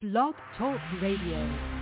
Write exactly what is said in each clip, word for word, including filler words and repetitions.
Blog Talk Radio.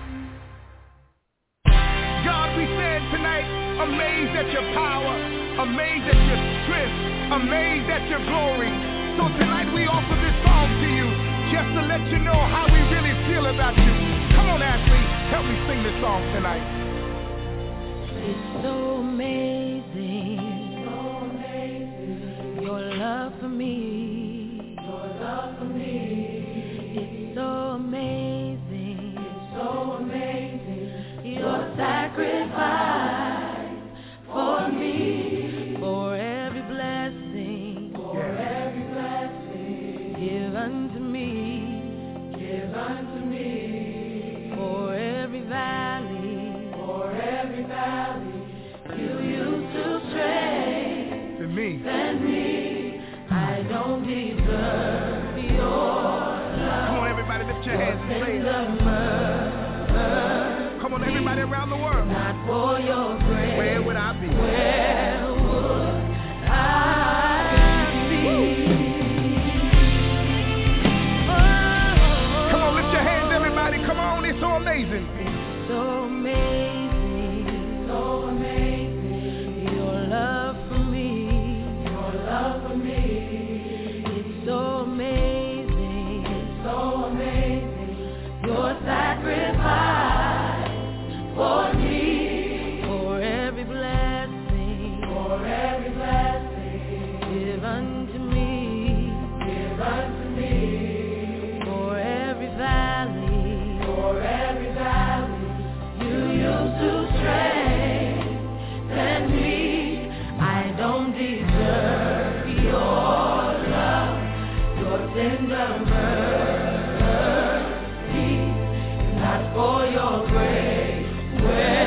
God, we stand tonight amazed at your power, amazed at your strength, amazed at your glory. So tonight we offer this song to you just to let you know how we really feel about you. Come on, Ashley, help me sing this song tonight. It's so amazing, so amazing, your love for me, your love for me. It's so amazing, it's so amazing, your sacrifice for me, for every blessing, for Yeah. every blessing, give unto me, give unto me, for every valley, for every valley, you used to strengthen To me. and me. I don't deserve your Come on, everybody, lift your hands and say it. mercy, Come on, everybody around the world. not for your grace. Where would I be? Where would I be? Oh, Come on, lift your hands, everybody. Come on, it's so amazing. it's so amazing, so amazing. Your love for me, your love for me. It's so amazing, it's so amazing. Your sacrifice for me, for every blessing, for every blessing, give unto me, give unto me, for every valley, for every valley, you used to strengthen me. I don't deserve your love, your tender mercy, not for your grace. Where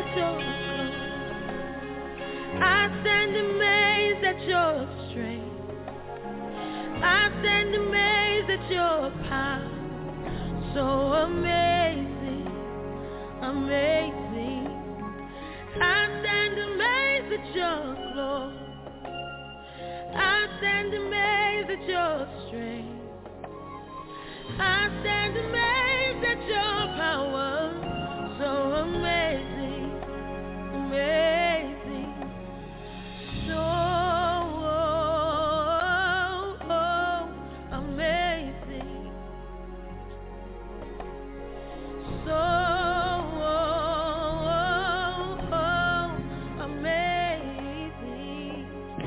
at your glory. I stand amazed at your strength. I stand amazed at your power. So amazing, amazing. I stand amazed at your glory. I stand amazed at your strength. I stand amazed at your power. So amazing, amazing. So amazing. So amazing.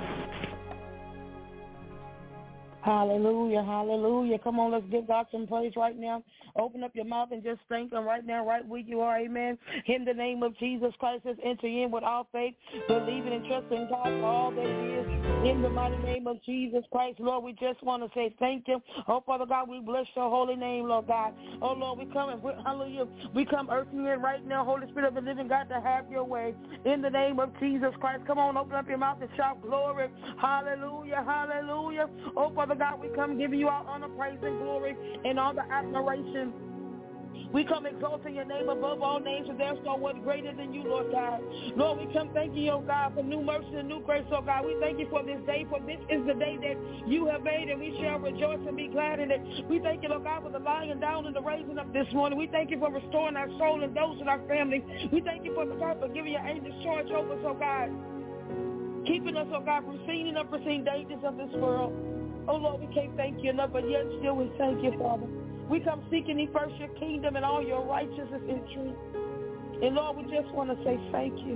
Hallelujah, hallelujah. Come on, let's give God some praise right now. Open up your mouth and just thank Him right now, right where you are, amen. In the name of Jesus Christ, let's enter in with all faith, believing and trusting God for all that it is. In the mighty name of Jesus Christ, Lord, we just want to say thank you. Oh, Father God, we bless your holy name, Lord God. Oh, Lord, we come and, hallelujah, we come earthing in right now, Holy Spirit of the living God, to have your way. In the name of Jesus Christ, come on, open up your mouth and shout glory. Hallelujah, hallelujah. Oh, Father God, we come giving you all honor, praise, and glory, and all the admiration. We come exalting your name above all names, and there's no one greater than you, Lord God. Lord, we come thanking you, oh God, for new mercy and new grace, oh God. We thank you for this day, for this is the day that you have made, and we shall rejoice and be glad in it. We thank you, Lord God, for the lying down and the raising up this morning. We thank you for restoring our soul and those in our family. We thank you, for the God, for giving your angels charge over us, oh God, keeping us, oh God, from seen and unforeseen dangers of this world. Oh, Lord, we can't thank you enough, but yet still we thank you, Father. We come seeking ye first your kingdom and all your righteousness and truth. And, Lord, we just want to say thank you.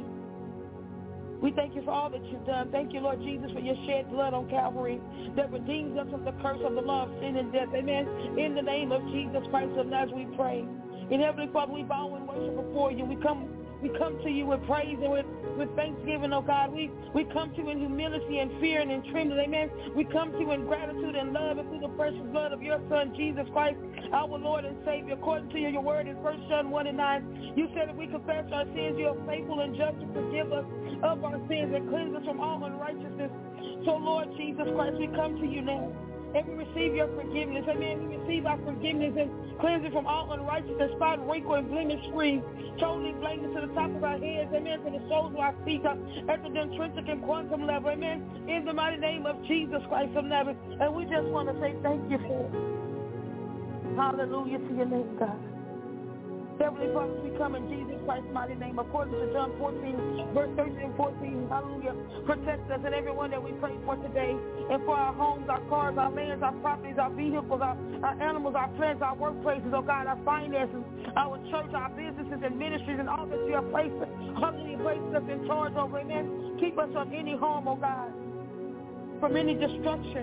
We thank you for all that you've done. Thank you, Lord Jesus, for your shed blood on Calvary that redeems us from the curse of the law of sin and death. Amen. In the name of Jesus Christ of Nazareth, we pray. And, Heavenly Father, we bow and worship before you. We come We come to you with praise and with, with thanksgiving, oh God. We, we come to you in humility and fear and in trembling, amen. We come to you in gratitude and love and through the precious blood of your Son, Jesus Christ, our Lord and Savior. According to your, your word in First John one and nine, you said if we confess our sins, you are faithful and just to forgive us of our sins and cleanse us from all unrighteousness. So, Lord Jesus Christ, we come to you now. And we receive your forgiveness. Amen. We receive our forgiveness and cleansing from all unrighteousness, spot, wrinkle, and blemish free. Totally blameless to the top of our heads. Amen. To the soles of our feet. Uh, at the intrinsic and quantum level. Amen. In the mighty name of Jesus Christ of Nazareth. And we just want to say thank you for it. Hallelujah to your name, God. Heavenly Father, we come in Jesus Christ's mighty name, according to John fourteen, verse thirteen and fourteen. Hallelujah. Protect us and everyone that we pray for today, and for our homes, our cars, our lands, our properties, our vehicles, our, our animals, our plants, our workplaces, oh God, our finances, our church, our businesses and ministries, and all that you have placed, hallelujah, placed us in charge over. Amen. Keep us from any harm, oh God, from any destruction.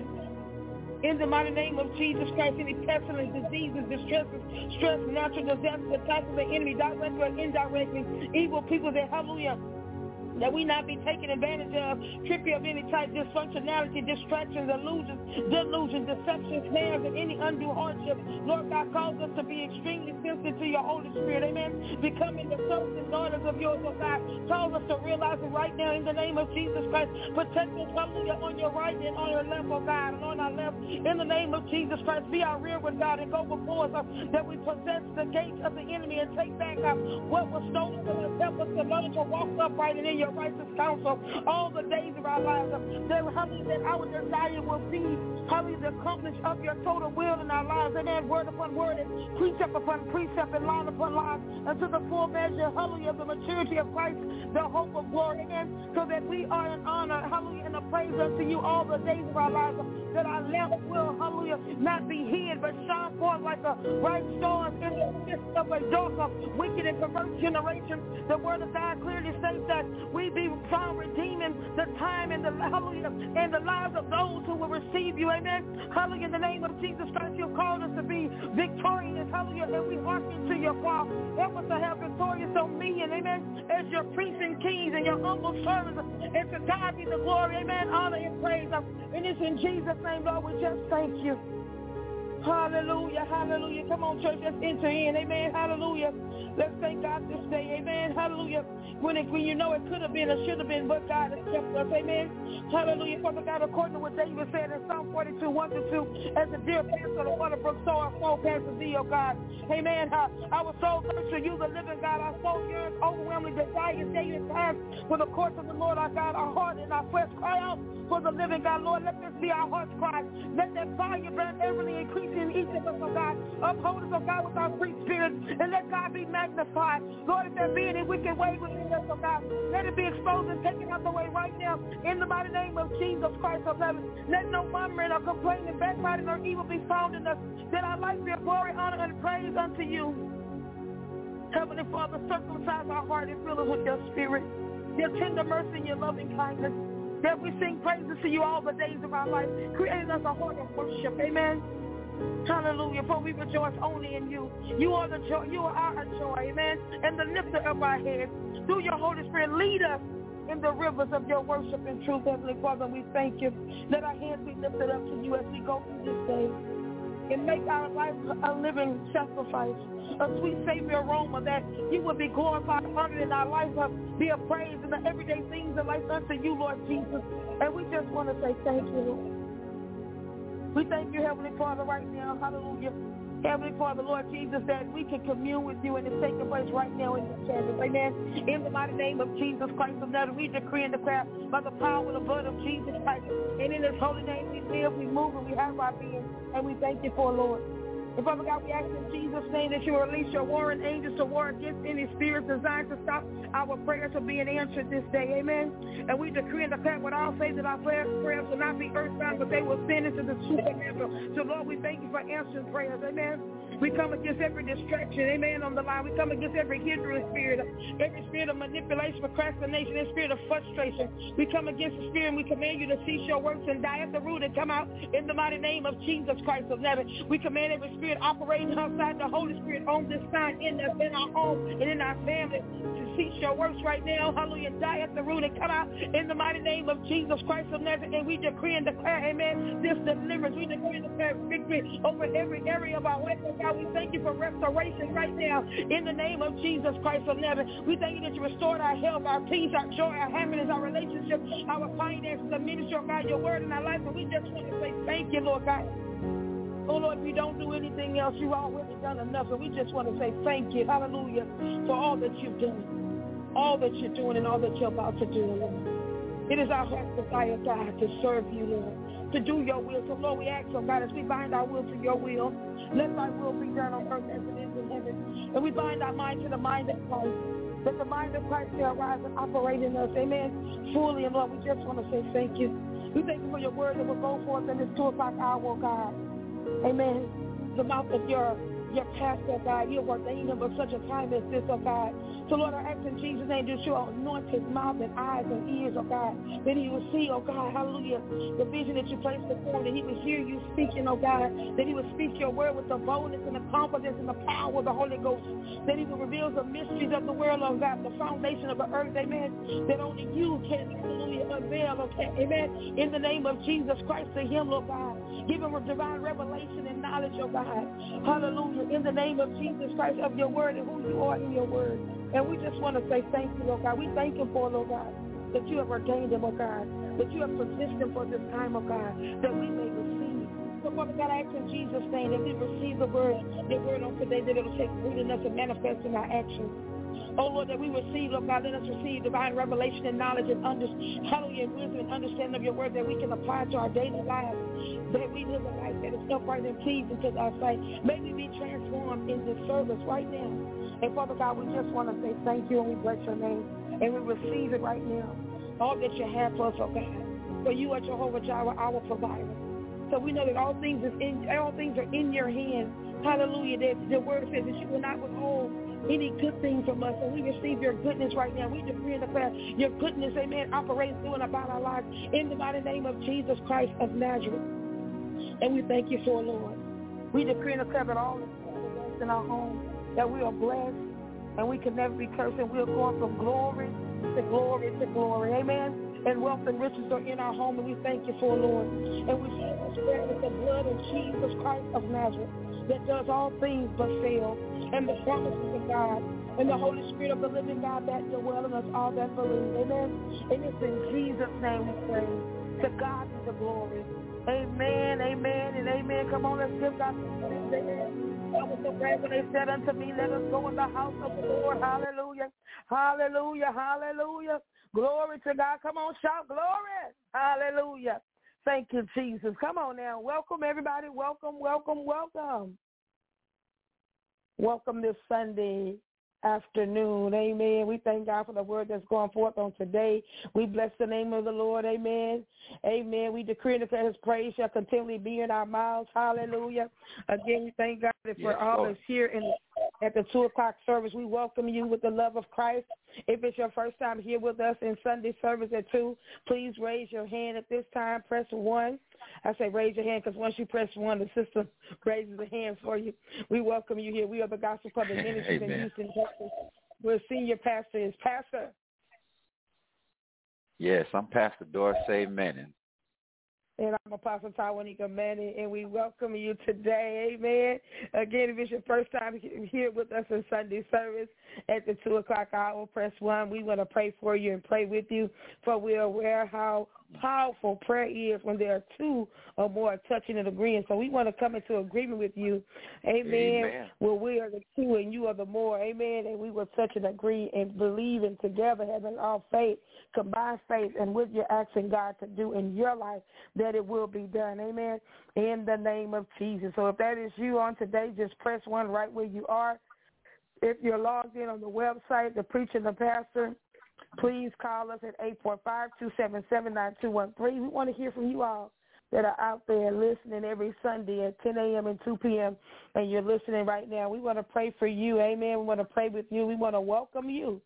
In the mighty name of Jesus Christ, any pestilence, diseases, distresses, stress, natural disasters, attacks of the enemy, directly or indirectly, evil people that, hallelujah, that we not be taken advantage of, trickery of any type, dysfunctionality, distractions, illusions, delusions, deceptions, snares, and any undue hardship. Lord God, cause us to be extremely sensitive to your Holy Spirit, amen, becoming the sons and daughters of yours, oh God. Cause us to realize it right now in the name of Jesus Christ. Protect us, hallelujah, on your right and on your left, oh God, and on our left, in the name of Jesus Christ. Be our rear with God and go before us, uh, that we possess the gates of the enemy and take back uh, what was stolen from us. Help us to learn to walk upright and in your righteous counsel all the days of our lives. That, that our desire will be, hallelujah, the accomplishment of your total will in our lives. Amen. Word upon word and precept upon precept and line upon line, unto the full measure, hallelujah, of the maturity of Christ, the hope of glory. Amen. So that we are in honor, hallelujah, and a praise unto you all the days of our lives. That our lamp will, hallelujah, not be hid, but shine forth like a bright star in the midst of a dark, wicked, and perverse generation. The word of God clearly states that we be found redeeming the time and the, hallelujah, and the lives of those who will receive you. Amen. Hallelujah. In the name of Jesus Christ, you've called us to be victorious. Hallelujah. And we hearken to your call. Help us to have victorious dominion. Amen. As your priests and kings and your humble servants. And to God be the glory. Amen. Honor and praise. And it's in Jesus' name, Lord, we just thank you. Hallelujah. Hallelujah. Come on, church. Let's enter in. Amen. Hallelujah. Let's thank God this day. Amen. hallelujah, when, it, when you know it could have been or should have been, but God has kept us, amen. Hallelujah, Father God, according to what David said in Psalm forty-two, one to two, as the deer pants for the water brook, so our soul pants to thee, oh God, amen. Uh, our soul thirsts for you, the living God, our soul yearns overwhelmingly, desires day and time for the courts of the Lord, our God, our heart and our flesh cry out for the living God, Lord, let this be our heart's cry. Let that fire burn everly increasing in each of us, oh God. Uphold us, oh God, with our free spirit, and let God be magnified. Lord, if there be any wicked way within us, oh God, let it be exposed and taken out the way right now. In the mighty name of Jesus Christ of heaven, let no murmuring or complaining, backbiting or evil be found in us. That our life be a glory, honor, and praise unto you. Heavenly Father, circumcise our heart and fill us with your spirit, your tender mercy and your loving kindness, that we sing praises to you all the days of our life, creating us a heart of worship. Amen. Hallelujah. For we rejoice only in you. You are the joy. You are our joy. Amen. And the lifter of our heads. Through your Holy Spirit, lead us in the rivers of your worship and truth, Heavenly Father. We thank you. Let our hands be lifted up to you as we go through this day, and make our life a living sacrifice, a sweet Savior aroma, that you will be glorified, honored in our life, be a praise in the everyday things of life unto you, Lord Jesus. And we just want to say thank you, Lord. We thank you, Heavenly Father, right now. Hallelujah. Heavenly Father, Lord Jesus, that we can commune with you and it's taking place right now in this service. Amen. In the mighty name of Jesus Christ of Nazareth, we decree and declare by the power and the blood of Jesus Christ. And in his holy name we live, we move, and we have our being. And we thank you for, Lord. And Father God, we ask in Jesus' name that you release your warring angels to war against any spirits designed to stop our prayers from being answered this day. Amen. And we decree and declare with all faith that our prayers will not be earthbound, but they will send into the supernatural. So, Lord, we thank you for answering prayers. Amen. We come against every distraction, amen, on the line. We come against every hindering spirit, every spirit of manipulation, procrastination, and spirit of frustration. We come against the spirit and we command you to cease your works and die at the root and come out in the mighty name of Jesus Christ of Nazareth. We command every spirit operating outside the Holy Spirit on this time, in us, in our home, and in our family, to cease your works right now. Hallelujah. Die at the root and come out in the mighty name of Jesus Christ of Nazareth. And we decree and declare, amen, this deliverance. We decree and declare victory over every area of our life. God, we thank you for restoration right now in the name of Jesus Christ of Nazareth. We thank you that you restored our health, our peace, our joy, our happiness, our relationship, our finances, the ministry of God, your word in our life. And we just want to say thank you, Lord God. Oh, Lord, if you don't do anything else, you've already done enough. And we just want to say thank you, hallelujah, for all that you've done, all that you're doing, and all that you're about to do, Lord. It is our heart's desire, God, to serve you, Lord, to do your will. So, Lord, we ask, oh God, as we bind our will to your will, let thy will be done on earth as it is in heaven. And we bind our mind to the mind of Christ. Let the mind of Christ shall rise and operate in us, amen, fully. And, Lord, we just want to say thank you. We thank you for your word that will go forth in this two o'clock hour, oh God. Amen. The mouth of your your pastor, God, you ordained him for such a time as this, oh God. So, Lord, I ask in Jesus' name that you anoint his mouth and eyes and ears, oh God, that he will see, oh God, hallelujah, the vision that you placed before him, that he will hear you speaking, oh God, that he will speak your word with the boldness and the confidence and the power of the Holy Ghost, that he will reveal the mysteries of the world, oh God, the foundation of the earth, amen, that only you can, hallelujah, unveil, okay, amen, in the name of Jesus Christ to him, Lord God. Give him a divine revelation and knowledge, oh God, hallelujah, in the name of Jesus Christ, of your word and who you are in your word. And we just want to say thank you, Lord God. We thank you for, Lord God, that you have ordained him, oh God, that you have positioned him for this time, oh God, that we may receive. So, Father God, I ask in Jesus' name that we receive the word, the word on today, that it will take root in us and manifest in our actions. Oh, Lord, that we receive, Lord God, let us receive divine revelation and knowledge and understanding, hallelujah, and wisdom and understanding of your word that we can apply to our daily lives, that we live a life that is upright and pleasing to our sight. May we be transformed in this service right now. And, Father God, we just want to say thank you and we bless your name. And we receive it right now, all that you have for us, oh God. For you are Jehovah Jireh, our provider. So we know that all things is in all things are in your hands. Hallelujah. That the word says that you will not withhold any good thing from us. And we receive your goodness right now. We decree and declare your goodness, amen, operates through and about our lives in the mighty name of Jesus Christ of Nazareth. And we thank you for, Lord. We decree and declare that all is in our home, that we are blessed and we can never be cursed, and we are going from glory to glory to glory. Amen. And wealth and riches are in our home, and we thank you for, Lord. And we seal this prayer with the blood of Jesus Christ of Nazareth, that does all things but fail. And the promises of God and the Holy Spirit of the living God that dwell in us, all that believe. Amen. And it's in Jesus' name we pray. To God be the glory. Amen, amen, and amen. Come on, let's give God some praise. Amen. I was so glad when they said unto me, let us go in the house of the Lord. Hallelujah. Hallelujah. Hallelujah. Glory to God. Come on, shout glory. Hallelujah. Thank you, Jesus. Come on now. Welcome, everybody. Welcome, welcome, welcome. Welcome this Sunday afternoon. Amen. We thank God for the word that's going forth on today. We bless the name of the Lord. Amen. Amen. We decree and declare his praise shall continually be in our mouths. Hallelujah. Again, we thank God that for Yes, all Lord. that's here in at the two o'clock service. We welcome you with the love of Christ. If it's your first time here with us in Sunday service at two, please raise your hand at this time. Press one. I say raise your hand because once you press one, the sister raises a hand for you. We welcome you here. We are the Gospel Public Ministries in Houston, Texas. We're senior pastor is Pastor. Yes, I'm Pastor Dorsey Manning. And I'm Apostle Tawanika Manning, and we welcome you today. Amen. Again, if it's your first time here with us in Sunday service at the two o'clock hour, press one. We want to pray for you and pray with you, for we are aware how powerful prayer is when there are two or more touching and agreeing. So we want to come into agreement with you. Amen. Amen. Well, we are the two and you are the more. Amen. And we will touch and agree and believe in together, having all faith, combined faith, and what you're asking God to do in your life, that it will be done. Amen. In the name of Jesus. So if that is you on today, just press one right where you are. If you're logged in on the website, the preacher and the pastor, please call us at eight four five, two seven seven, nine two one three. We want to hear from you all that are out there listening every Sunday at ten a.m. and two p.m., and you're listening right now. We want to pray for you. Amen. We want to pray with you. We want to welcome you.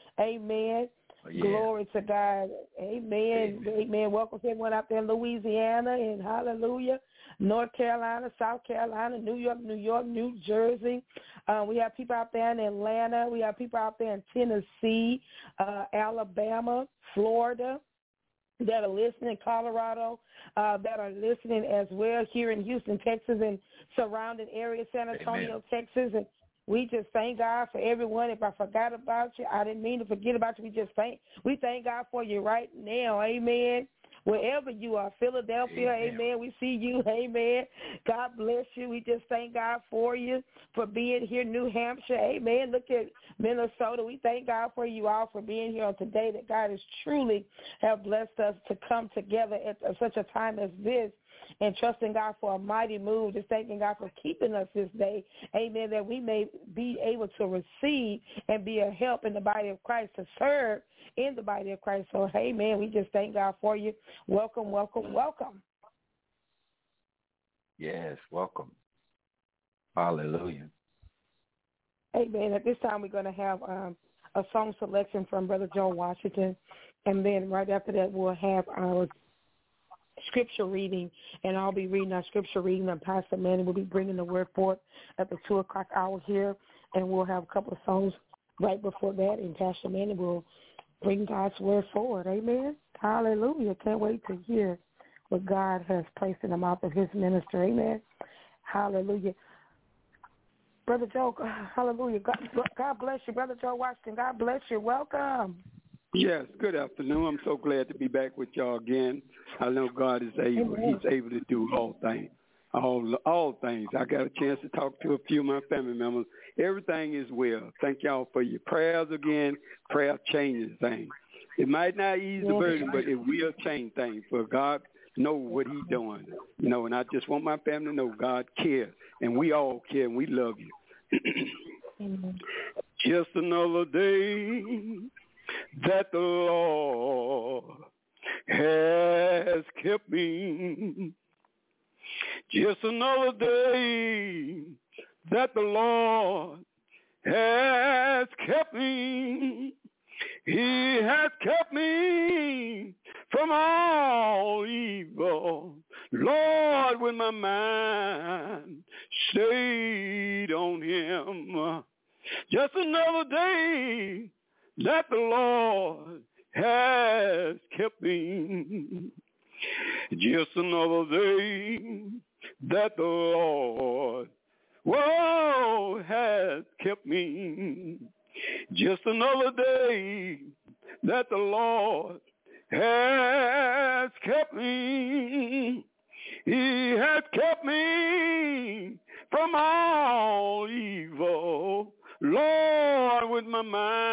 Amen. Oh, yeah. Glory to God. Amen. Amen. Amen. Welcome to everyone out there in Louisiana and hallelujah. North Carolina, South Carolina, New York, New York, New Jersey. Uh, we have people out there in Atlanta. We have people out there in Tennessee, uh, Alabama, Florida that are listening, Colorado uh, that are listening as well here in Houston, Texas, and surrounding areas, San Antonio, Amen. Texas. And we just thank God for everyone. If I forgot about you, I didn't mean to forget about you. We just thank we thank God for you right now. Amen. Wherever you are, Philadelphia, amen. amen. We see you, amen. God bless you. We just thank God for you, for being here, New Hampshire, amen. Look at Minnesota. We thank God for you all for being here on today, that God has truly have blessed us to come together at such a time as this and trusting God for a mighty move, just thanking God for keeping us this day, amen, that we may be able to receive and be a help in the body of Christ, to serve in the body of Christ. So, hey, man, we just thank God for you. Welcome, welcome, welcome. Yes, welcome. Hallelujah. Amen. At this time, we're going to have um, a song selection from Brother Joe Washington, and then right after that, we'll have our scripture reading, and I'll be reading our scripture reading, and Pastor Manny will be bringing the word forth at the two o'clock hour here, and we'll have a couple of songs right before that, and Pastor Manny will bring God's word forward. Amen. Hallelujah. Can't wait to hear what God has placed in the mouth of his minister. Amen. Hallelujah. Brother Joe, hallelujah. God, God bless you. Brother Joe Washington, God bless you. Welcome. Yes, good afternoon. I'm so glad to be back with y'all again. I know God is able. Amen. He's able to do all things. All all things. I got a chance to talk to a few of my family members. Everything is well. Thank y'all for your prayers again. Prayer changes things. It might not ease the burden, but it will change things. For God know what he's doing. You know, and I just want my family to know God cares. And we all care, and we love you. Amen. Just another day that the Lord has kept me. Just another day that the Lord has kept me. He has kept me from all evil. Lord, when my mind stayed on him. Just another day that the Lord has kept me. Just another day that the Lord, whoa, has kept me. Just another day that the Lord has kept me. He has kept me from all evil. Lord, with my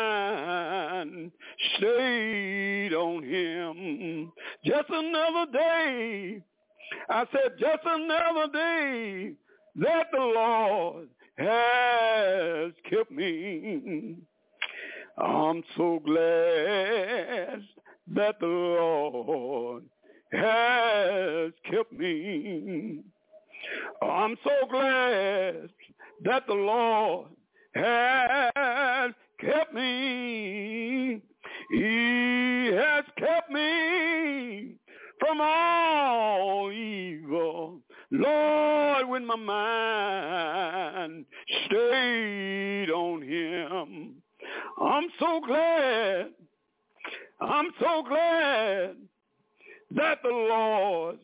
mind stayed on him. Just another day. I said, just another day that the Lord has kept me. I'm so glad that the Lord has kept me. I'm so glad that the Lord has kept me. He has kept me from all evil. Lord, when my mind stayed on him, I'm so glad, I'm so glad that the Lord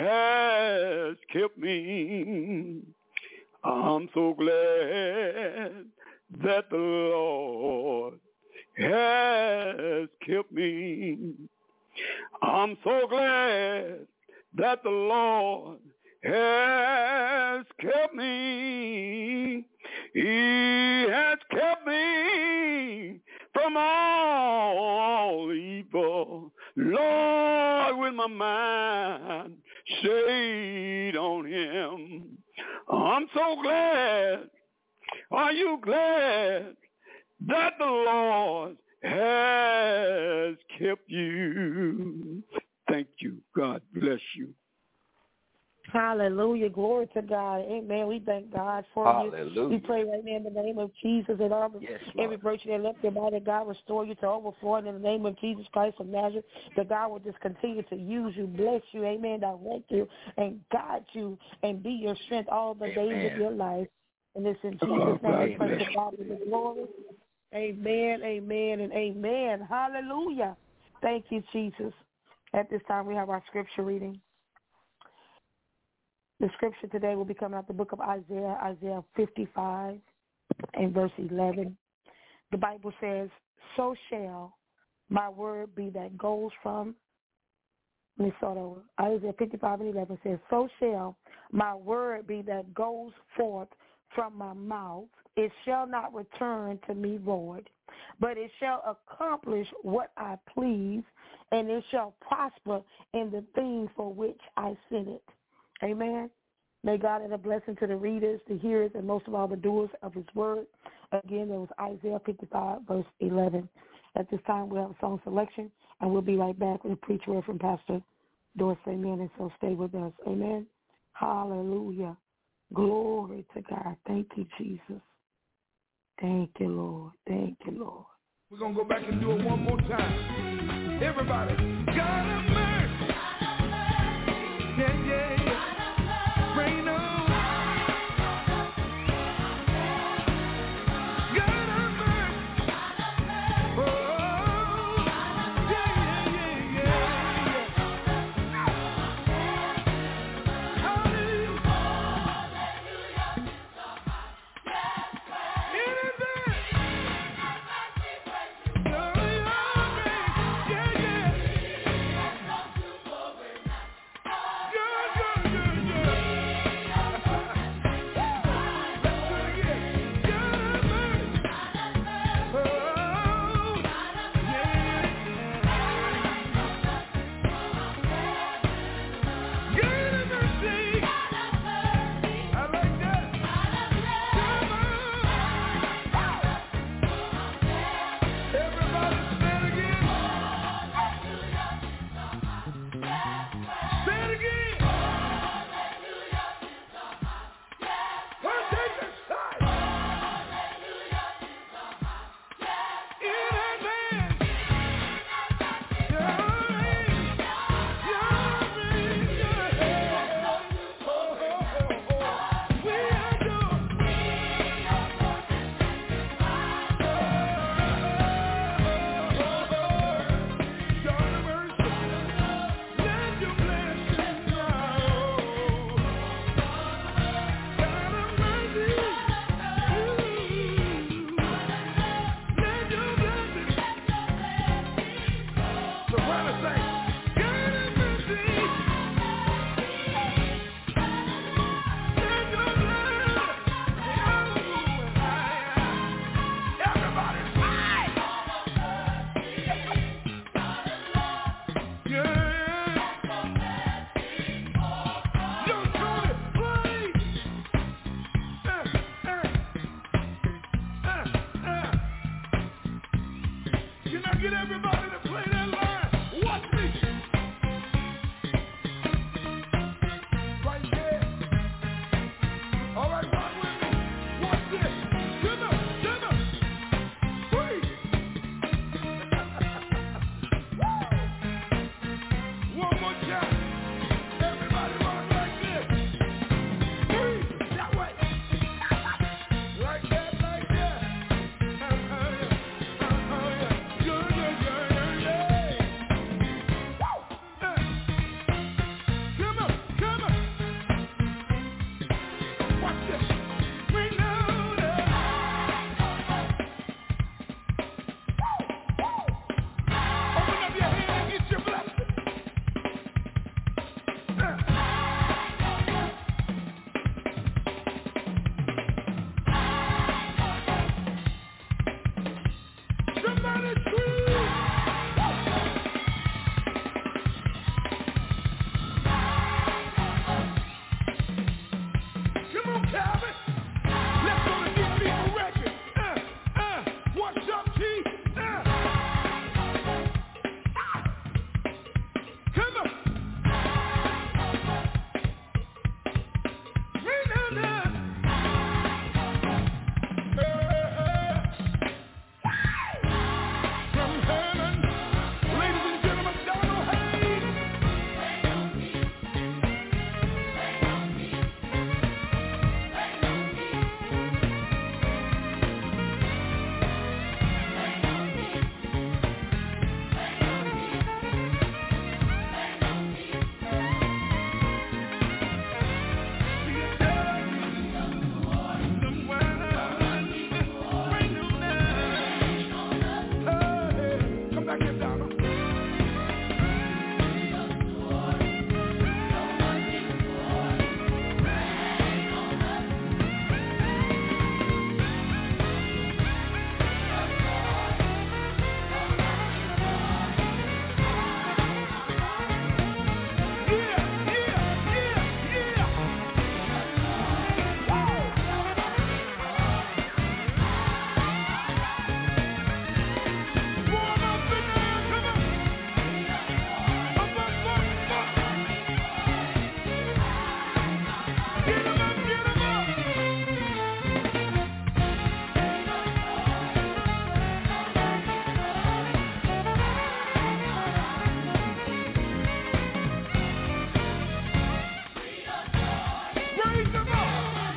has kept me. I'm so glad that the Lord has kept me. I'm so glad that the Lord has kept me. He has kept me from all evil. Lord, when my mind stayed on him, I'm so glad. Are you glad that the Lord has kept you? Thank you. God bless you. Hallelujah. Glory to God. Amen. We thank God for Hallelujah. you. We pray right now in the name of Jesus and all yes, every virtue that left your body, God restore you to overflowing in the name of Jesus Christ of Nazareth. That God will just continue to use you, bless you, amen, direct you, and guide you and be your strength all the Amen. days of your life. And this in Jesus' Oh, name, we God pray bless to God in the glory. Amen, amen, and amen. Hallelujah. Thank you, Jesus. At this time, we have our scripture reading. The scripture today will be coming out the book of Isaiah, Isaiah fifty-five and verse eleven. The Bible says, so shall my word be that goes from, let me start over. Isaiah fifty-five and eleven says, so shall my word be that goes forth from my mouth. It shall not return to me void, but it shall accomplish what I please, and it shall prosper in the thing for which I sent it. Amen. May God add a blessing to the readers, the hearers, and most of all the doers of his word. Again, there was Isaiah fifty-five, verse eleven. At this time, we'll have a song selection, and we'll be right back with a preach word from Pastor Doris. Amen. And so stay with us. Amen. Hallelujah. Glory to God. Thank you, Jesus. Thank you, Lord. Thank you, Lord. We're going to go back and do it one more time. Everybody, God have mercy. Yeah, yeah, yeah. Rain on. God have mercy. Oh, yeah, yeah, yeah, yeah. Hallelujah. Anything. Yeah, yeah. Can I get everybody to play that line? Watch me. Right there. All right, rock with me. Watch this. Shimmer, shimmer. Freeze. One more time. Everybody rock like this. Freeze. That way. Like that, like that. Uh-huh, yeah. Uh-huh, yeah. Yeah, yeah, yeah, yeah, yeah. Woo! Uh. Come on, come on. Watch this. We know that. Open up your hand and get your blessing. Uh. Somebody scream. Come on, Calvin. Let's go to Deep People Records. Uh, uh, what's up, T? Uh. Come on. We know that. Uh, from heaven, ladies and gentlemen, Donald Hayes. Come back here, Donald. Yeah, yeah, yeah, yeah. Woo! Warm up in there, come on. Up, up, up, up. Get 'em up, get 'em up. Raise 'em up.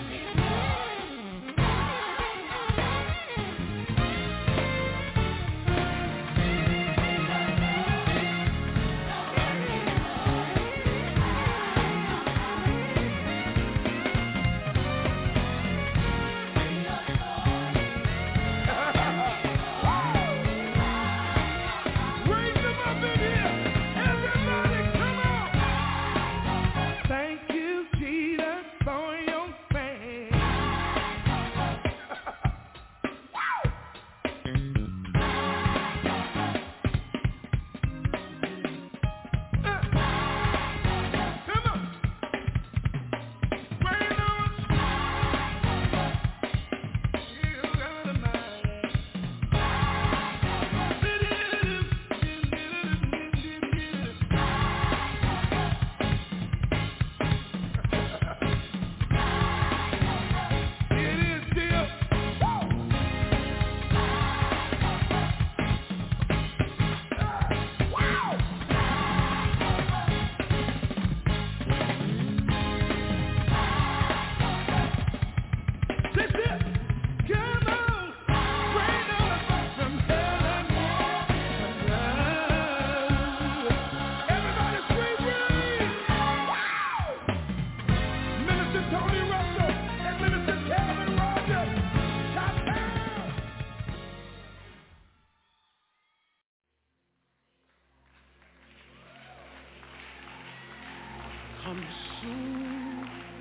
Raise 'em up in here. Everybody, come on. Thank you, Jesus, for your faith. Come on. Rain on. You got a mind. It is still. Wow. This is. Come on. Rain on us from heaven. Everybody scream, rain. Wow. Minister Tony Russell and Minister Calvin Rogers. Top down. Consume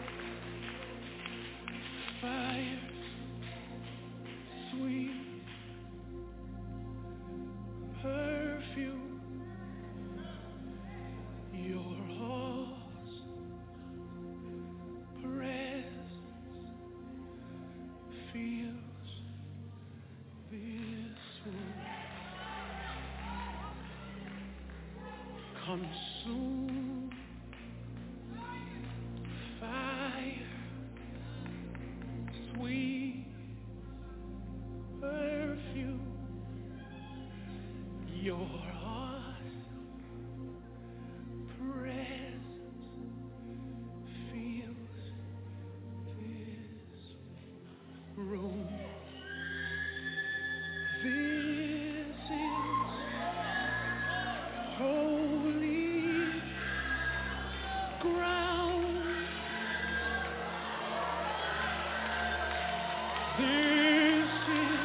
fire, sweet perfume. Your awesome presence fills this room. consume fire, sweet perfume, your awesome presence fills this room. This is holy ground. This is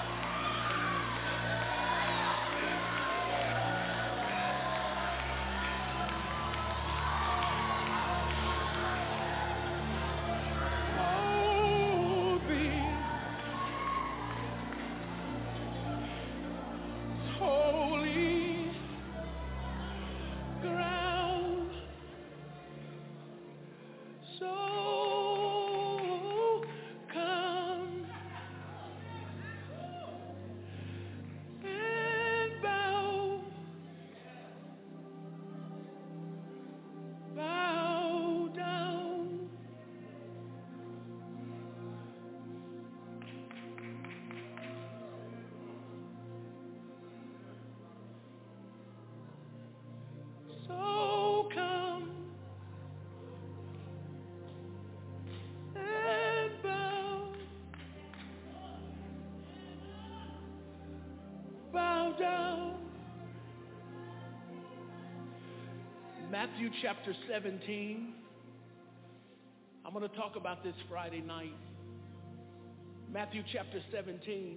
holy ground. So come and bow, bow down. So come and bow, bow down. Matthew chapter seventeen. I'm going to talk about this Friday night. Matthew chapter seventeen.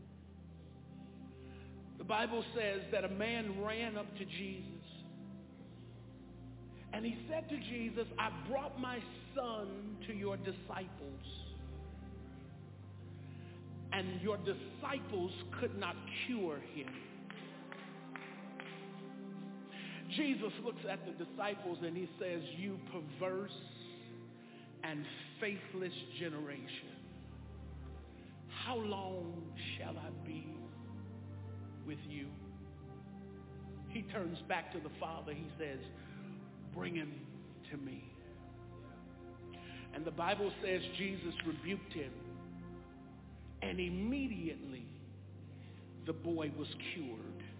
The Bible says that a man ran up to Jesus. And he said to Jesus, I brought my son to your disciples, and your disciples could not cure him. Jesus looks at the disciples and he says, you perverse and faithless generation, how long shall I be with you? He turns back to the Father. He says, bring him to me. And the Bible says Jesus rebuked him, and immediately the boy was cured.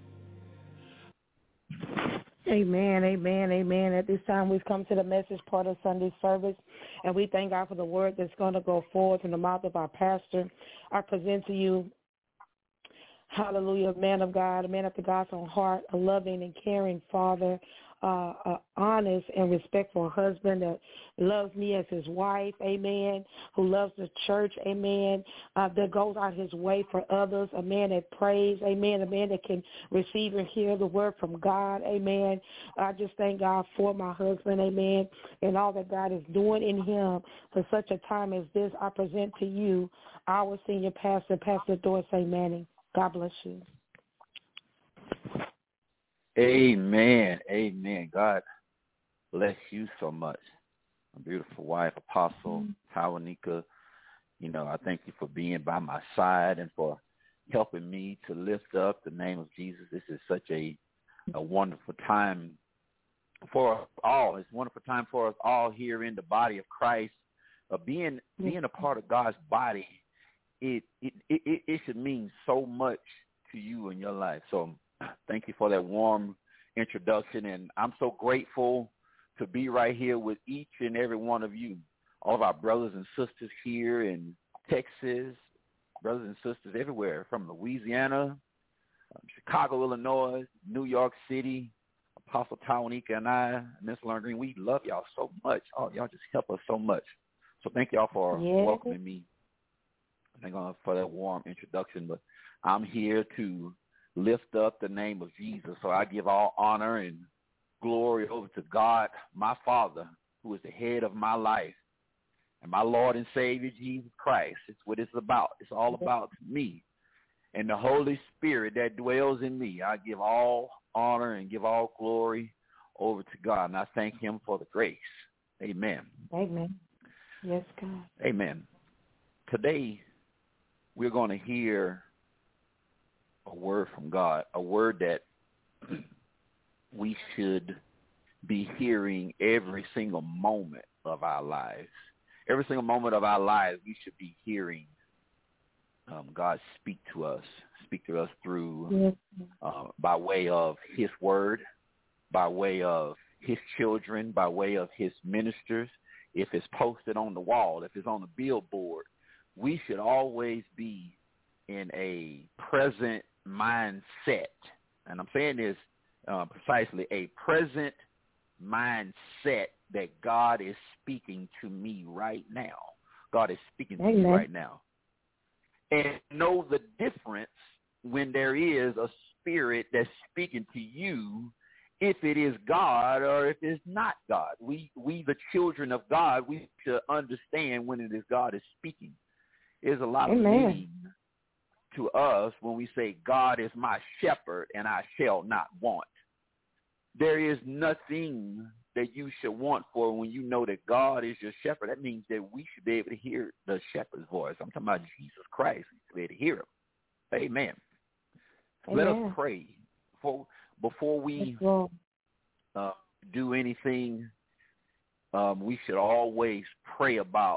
Amen, amen, amen. At this time, we've come to the message part of Sunday service, and we thank God for the word that's going to go forward from the mouth of our pastor. I present to you, hallelujah, a man of God, a man after God's own heart, a loving and caring father, uh, uh, honest and respectful husband that loves me as his wife, amen, who loves the church, amen, uh, that goes out his way for others, a man that prays, amen, a man that can receive and hear the word from God, amen. I just thank God for my husband, amen, and all that God is doing in him for such a time as this. I present to you our senior pastor, Pastor Dorsey Manning. God bless you. Amen. Amen. God bless you so much. My beautiful wife, Apostle Tawanika. You know, I thank you for being by my side and for helping me to lift up the name of Jesus. This is such a, a wonderful time for us all. It's a wonderful time for us all here in the body of Christ. Uh, being being a part of God's body, it it, it it should mean so much to you in your life. So thank you for that warm introduction, and I'm so grateful to be right here with each and every one of you, all of our brothers and sisters here in Texas, brothers and sisters everywhere, from Louisiana, um, Chicago, Illinois, New York City. Apostle Tawanika and I, Miss Lauren Green, we love y'all so much. Oh, y'all just help us so much. So thank y'all for yeah. welcoming me. Thank y'all for that warm introduction. But I'm here to lift up the name of Jesus. So I give all honor and glory over to God, my Father, who is the head of my life, and my Lord and Savior, Jesus Christ. It's what it's about. It's all about me and the Holy Spirit that dwells in me. I give all honor and give all glory over to God, and I thank him for the grace. Amen. Amen. Yes, God. Amen. Today, we're going to hear a word from God, a word that we should be hearing every single moment of our lives. Every single moment of our lives, we should be hearing um, God speak to us, speak to us through, yes. uh, by way of his word, by way of his children, by way of his ministers. If it's posted on the wall, if it's on the billboard, we should always be in a present mindset. And I'm saying this uh, precisely, a present mindset that God is speaking to me right now. God is speaking to Amen. me right now. And know the difference when there is a spirit that's speaking to you, if it is God or if it's not God. We, we the children of God, we should understand when it is God is speaking. There's a lot Amen. of meaning to us when we say, God is my shepherd and I shall not want. There is nothing that you should want for when you know that God is your shepherd. That means that we should be able to hear the shepherd's voice. I'm talking about Jesus Christ. We should be able to hear him. Amen. Amen. Let us pray before, before we uh, do anything. Um, we should always pray about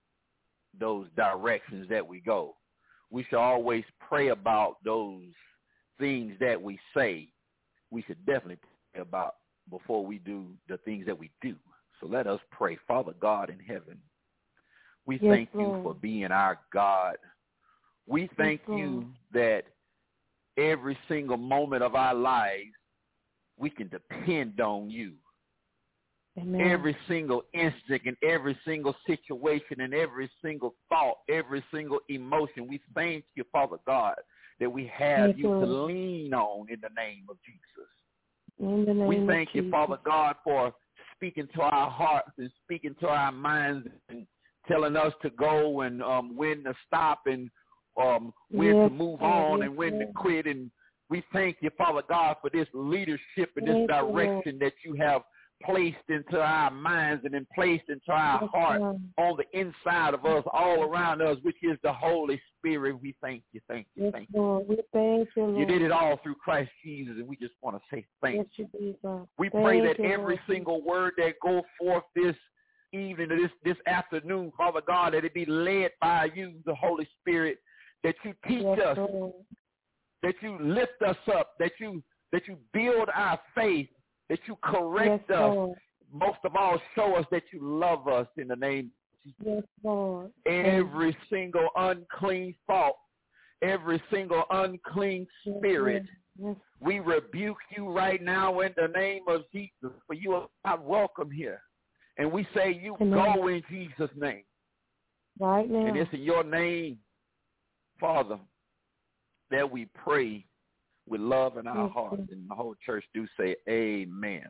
those directions that we go. We should always pray about those things that we say. We should definitely pray about before we do the things that we do. So let us pray. Father God in heaven, we yes, thank Lord. you for being our God. We thank yes, you that every single moment of our lives, we can depend on you. Amen. Every single instinct and every single situation and every single thought, every single emotion, we thank you, Father God, that we have thank you Lord. to lean on in the name of Jesus. In the name we thank of you, Jesus. Father God, for speaking to our hearts and speaking to our minds and telling us to go and um, when to stop and um, when yes, to move on yes, and when yes. to quit. And we thank you, Father God, for this leadership and this yes, direction Lord. that you have placed into our minds and then placed into our yes, heart Lord. on the inside of us, all around us, which is the Holy Spirit. We thank you, thank you, yes, thank you. Lord. We thank you, Lord. You did it all through Christ Jesus, and we just want to say thank yes, you. you. Did, we thank pray that you, every Lord. single word that go forth this evening or this, this afternoon, Father God, that it be led by you, the Holy Spirit, that you teach yes, us, Lord. that you lift us up, that you that you build our faith, that you correct yes, us. Lord. Most of all, show us that you love us in the name of Jesus. Yes, Lord. Every single unclean thought, every single unclean spirit, yes. we rebuke you right now in the name of Jesus, for you are not welcome here. And we say you Amen. go in Jesus' name. Right now. And it's in your name, Father, that we pray with love in our yes, hearts. And the whole church do say amen.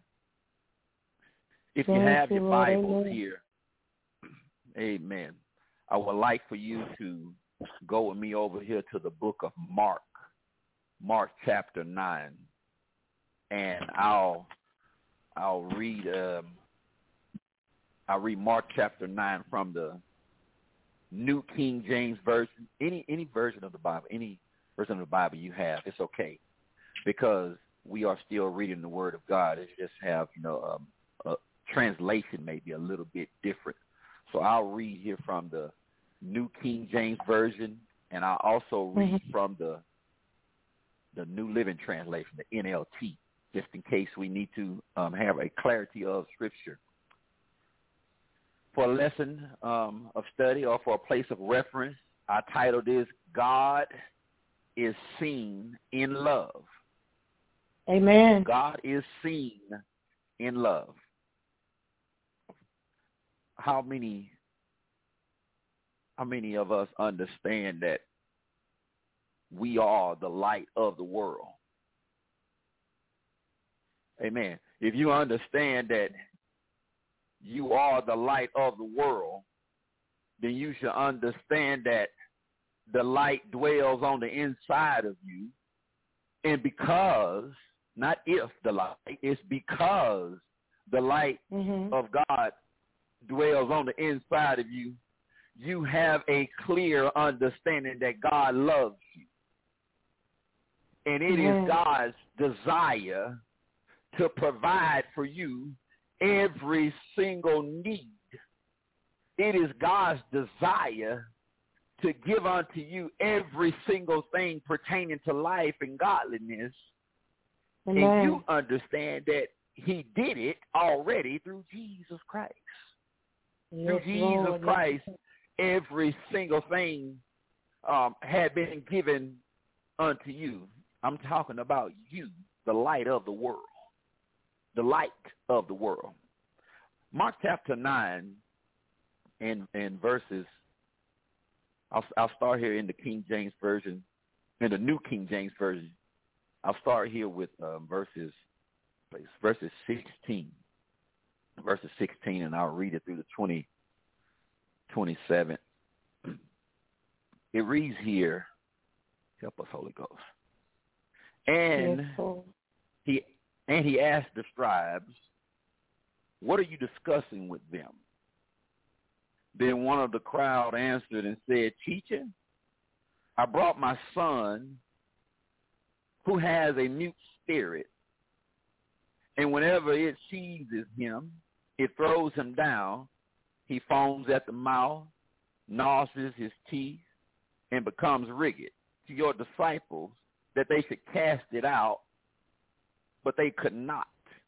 If Thank you have you, your Lord, Bibles amen. here, amen, I would like for you to go with me over here to the book of Mark, Mark chapter nine, and I'll I'll read um, I'll read Mark chapter nine from the New King James Version. Any any version of the Bible, any version of the Bible you have, it's okay, because we are still reading the Word of God. It just have you know. Um, a translation may be a little bit different. So I'll read here from the New King James Version, and I'll also read mm-hmm. from the the New Living Translation, the N L T, just in case we need to um, have a clarity of Scripture. For a lesson um, of study or for a place of reference, I titled is God is Seen in Love. Amen. God is seen in love. How many, how many of us understand that we are the light of the world? Amen. If you understand that you are the light of the world, then you should understand that the light dwells on the inside of you. And because, not if the light, it's because the light mm-hmm. of God dwells on the inside of you, you have a clear understanding that God loves you. And it mm-hmm. is God's desire to provide for you every single need. It is God's desire to give unto you every single thing pertaining to life and godliness. Amen. And you understand that he did it already through Jesus Christ. Yes, through Jesus Lord. Christ, every single thing um, had been given unto you. I'm talking about you, the light of the world. The light of the world. Mark chapter nine and, and verses, I'll, I'll start here in the King James Version, in the New King James Version. I'll start here with um, verses, verses sixteen. Verses sixteen, and I'll read it through the twenty, twenty-seven. It reads here, help us, Holy Ghost. And yes, he and he asked the scribes, what are you discussing with them? Then one of the crowd answered and said, Teacher, I brought my son who has a mute spirit, and whenever it seizes him, it throws him down. He foams at the mouth, gnashes his teeth, and becomes rigid. To your disciples that they should cast it out, but they could not.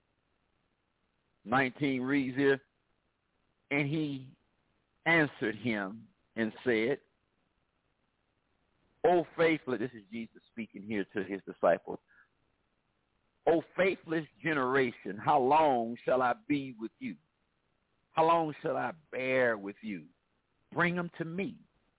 nineteen reads here, and he answered him and said, O faithless, this is Jesus speaking here to his disciples, O faithless generation, how long shall I be with you? How long shall I bear with you? Bring him to me.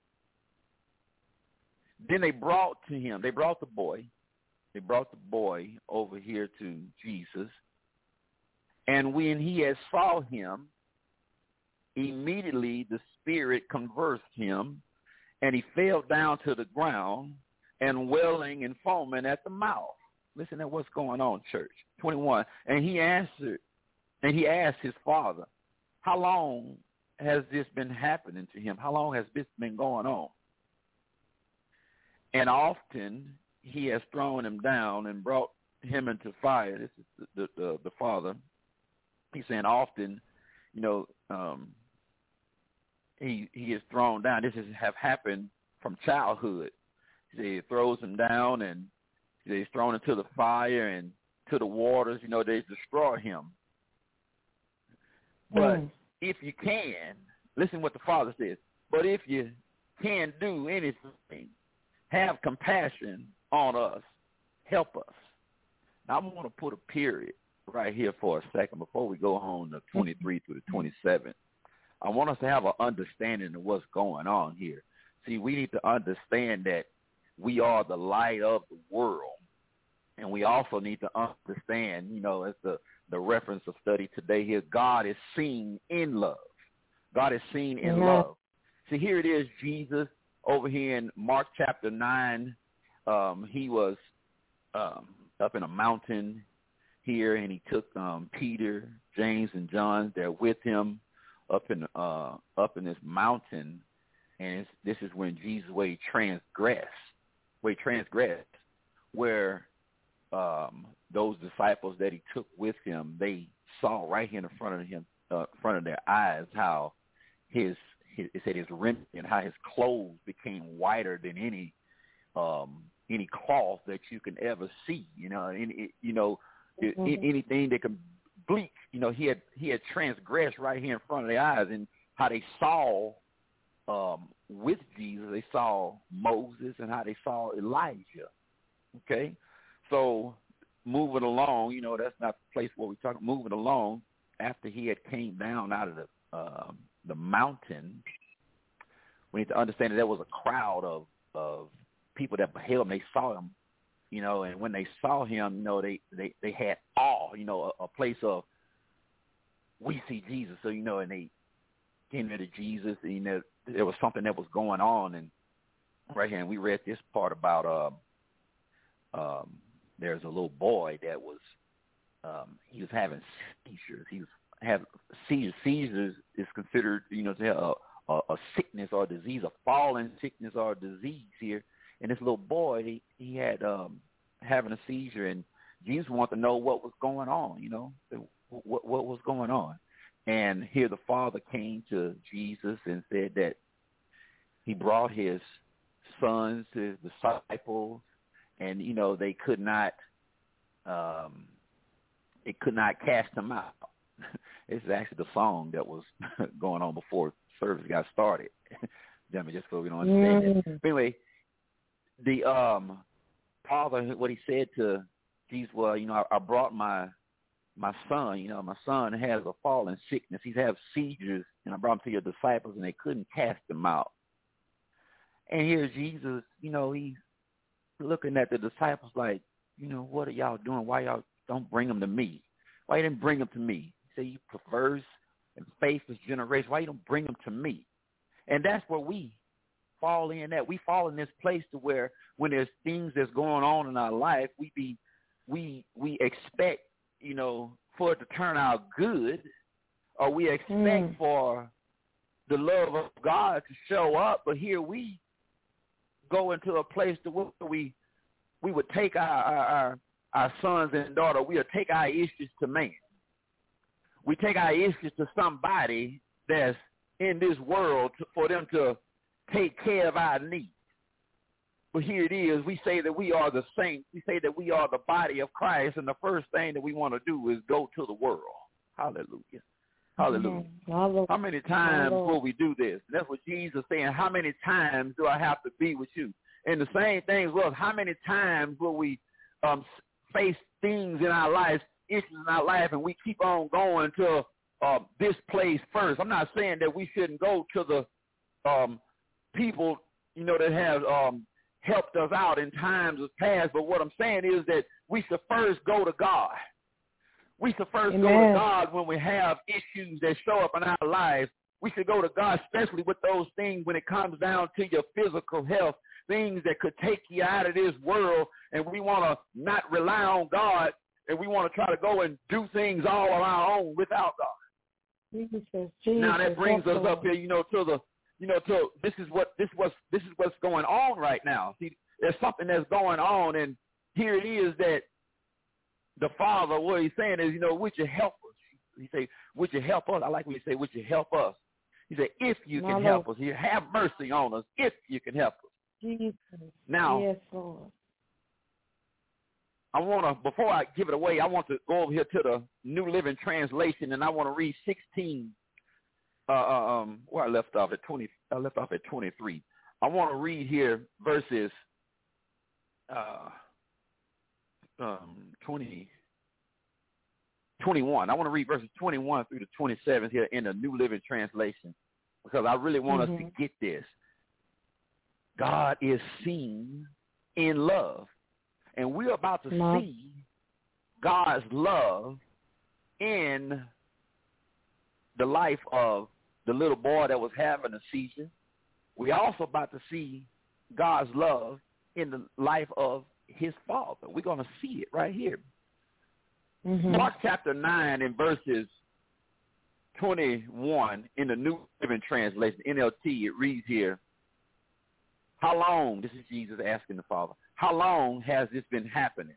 Then they brought to him, they brought the boy, they brought the boy over here to Jesus. And when he had saw him, immediately the spirit conversed him, and he fell down to the ground and wailing and foaming at the mouth. Listen to what's going on, church. twenty-one. And he answered, and he asked his father, how long has this been happening to him? How long has this been going on? And often he has thrown him down and brought him into fire. This is the, the, the, the father. He's saying often, you know, um, he he is thrown down. This has have happened from childhood. He throws him down and he's thrown into the fire and to the waters. You know, they destroy him. But mm. if you can, listen what the father says. But if you can do anything, have compassion on us, help us. Now, I want to put a period right here for a second before we go on to twenty-three through the twenty-seven. I want us to have an understanding of what's going on here. See, we need to understand that we are the light of the world. And we also need to understand, you know, as the, the reference of study today here, God is seen in love. God is seen in mm-hmm. love. See, here it is, Jesus, over here in Mark chapter nine. Um, he was um, up in a mountain here, and he took um, Peter, James, and John there with him up in uh, up in this mountain. And it's, this is when Jesus, where he transgressed, where he transgressed, where um, those disciples that he took with him, they saw right here in front of him, uh, front of their eyes, how his, his it said his remnant, and how his clothes became whiter than any um, any cloth that you can ever see. You know, any, you know, mm-hmm. anything that can bleach. You know, he had he had transgressed right here in front of their eyes, and how they saw. Um, with Jesus, they saw Moses and how they saw Elijah. Okay, so moving along, you know, that's not the place where we talk. Moving along, after he had came down out of the uh, the mountain, we need to understand that there was a crowd of of people that beheld him. They saw him, you know, and when they saw him, you know, they they, they had awe, you know, a, a place of we see Jesus, so you know, and they came to Jesus, and you know. There was something that was going on, and right here, and we read this part about um, um, there's a little boy that was um, he was having seizures. He was having seizures. Seizures is considered, you know, to have a, a, a sickness or a disease, a fallen sickness or a disease here. And this little boy, he, he had um, having a seizure, and Jesus wanted to know what was going on, you know, what, what was going on. And here the Father came to Jesus and said that he brought his sons, his disciples, and, you know, they could not, um, it could not cast them out. This is actually the song that was going on before service got started. Gentlemen, just so we don't understand mm. it. But anyway, the um, Father, what he said to Jesus was, you know, I, I brought my my son, you know, my son has a fallen sickness. He's had seizures, and I brought him to your disciples, and they couldn't cast him out. And here Jesus, you know, he's looking at the disciples like, you know, what are y'all doing? Why y'all don't bring him to me? Why you didn't bring him to me? He said, you perverse and faithless generation. Why you don't bring him to me? And that's where we fall in at. We fall in this place to where when there's things that's going on in our life, we be we we expect, you know, for it to turn out good, or we expect mm. for the love of God to show up. But here we go into a place to where we we would take our our, our, our sons and daughters, we would take our issues to man. We take our issues to somebody that's in this world to, for them to take care of our needs. But here it is, we say that we are the saints. We say that we are the body of Christ, and the first thing that we want to do is go to the world. Hallelujah. Hallelujah. Mm-hmm. How many times will we do this? That's what Jesus is saying. How many times do I have to be with you? And the same thing was, how many times will we um, face things in our lives, issues in our life, and we keep on going to uh, this place first? I'm not saying that we shouldn't go to the um, people, you know, that have um, helped us out in times of past, but what I'm saying is that we should first go to God. We should first Amen. Go to God when we have issues that show up in our lives. We should go to God, especially with those things when it comes down to your physical health, things that could take you out of this world, and we want to not rely on God, and we want to try to go and do things all on our own without God. Jesus, Jesus, now that brings us up here, you know, to the, you know, to this is what this was, this is what's going on right now. See, there's something that's going on, and here it is that the Father, what he's saying is, you know, would you help us? He say, would you help us? I like when you say, would you help us? He said, if you can no, help us, you have mercy on us, if you can help us. Jesus. Now, yes, Lord. I want to, before I give it away, I want to go over here to the New Living Translation, and I want to read sixteen, uh, um, where I left off at twenty, I left off at twenty-three. I want to read here verses uh, um, twenty, twenty-one. I want to read verses twenty-one through to twenty-seven here in the New Living Translation, because I really want mm-hmm. us to get this. God is seen in love. And we're about to love. see God's love in the life of the little boy that was having a seizure. We're also about to see God's love in the life of his father. We're going to see it right here. Mm-hmm. Mark chapter nine and verses twenty-one in the New Living Translation, N L T, it reads here, how long, this is Jesus asking the Father, how long has this been happening?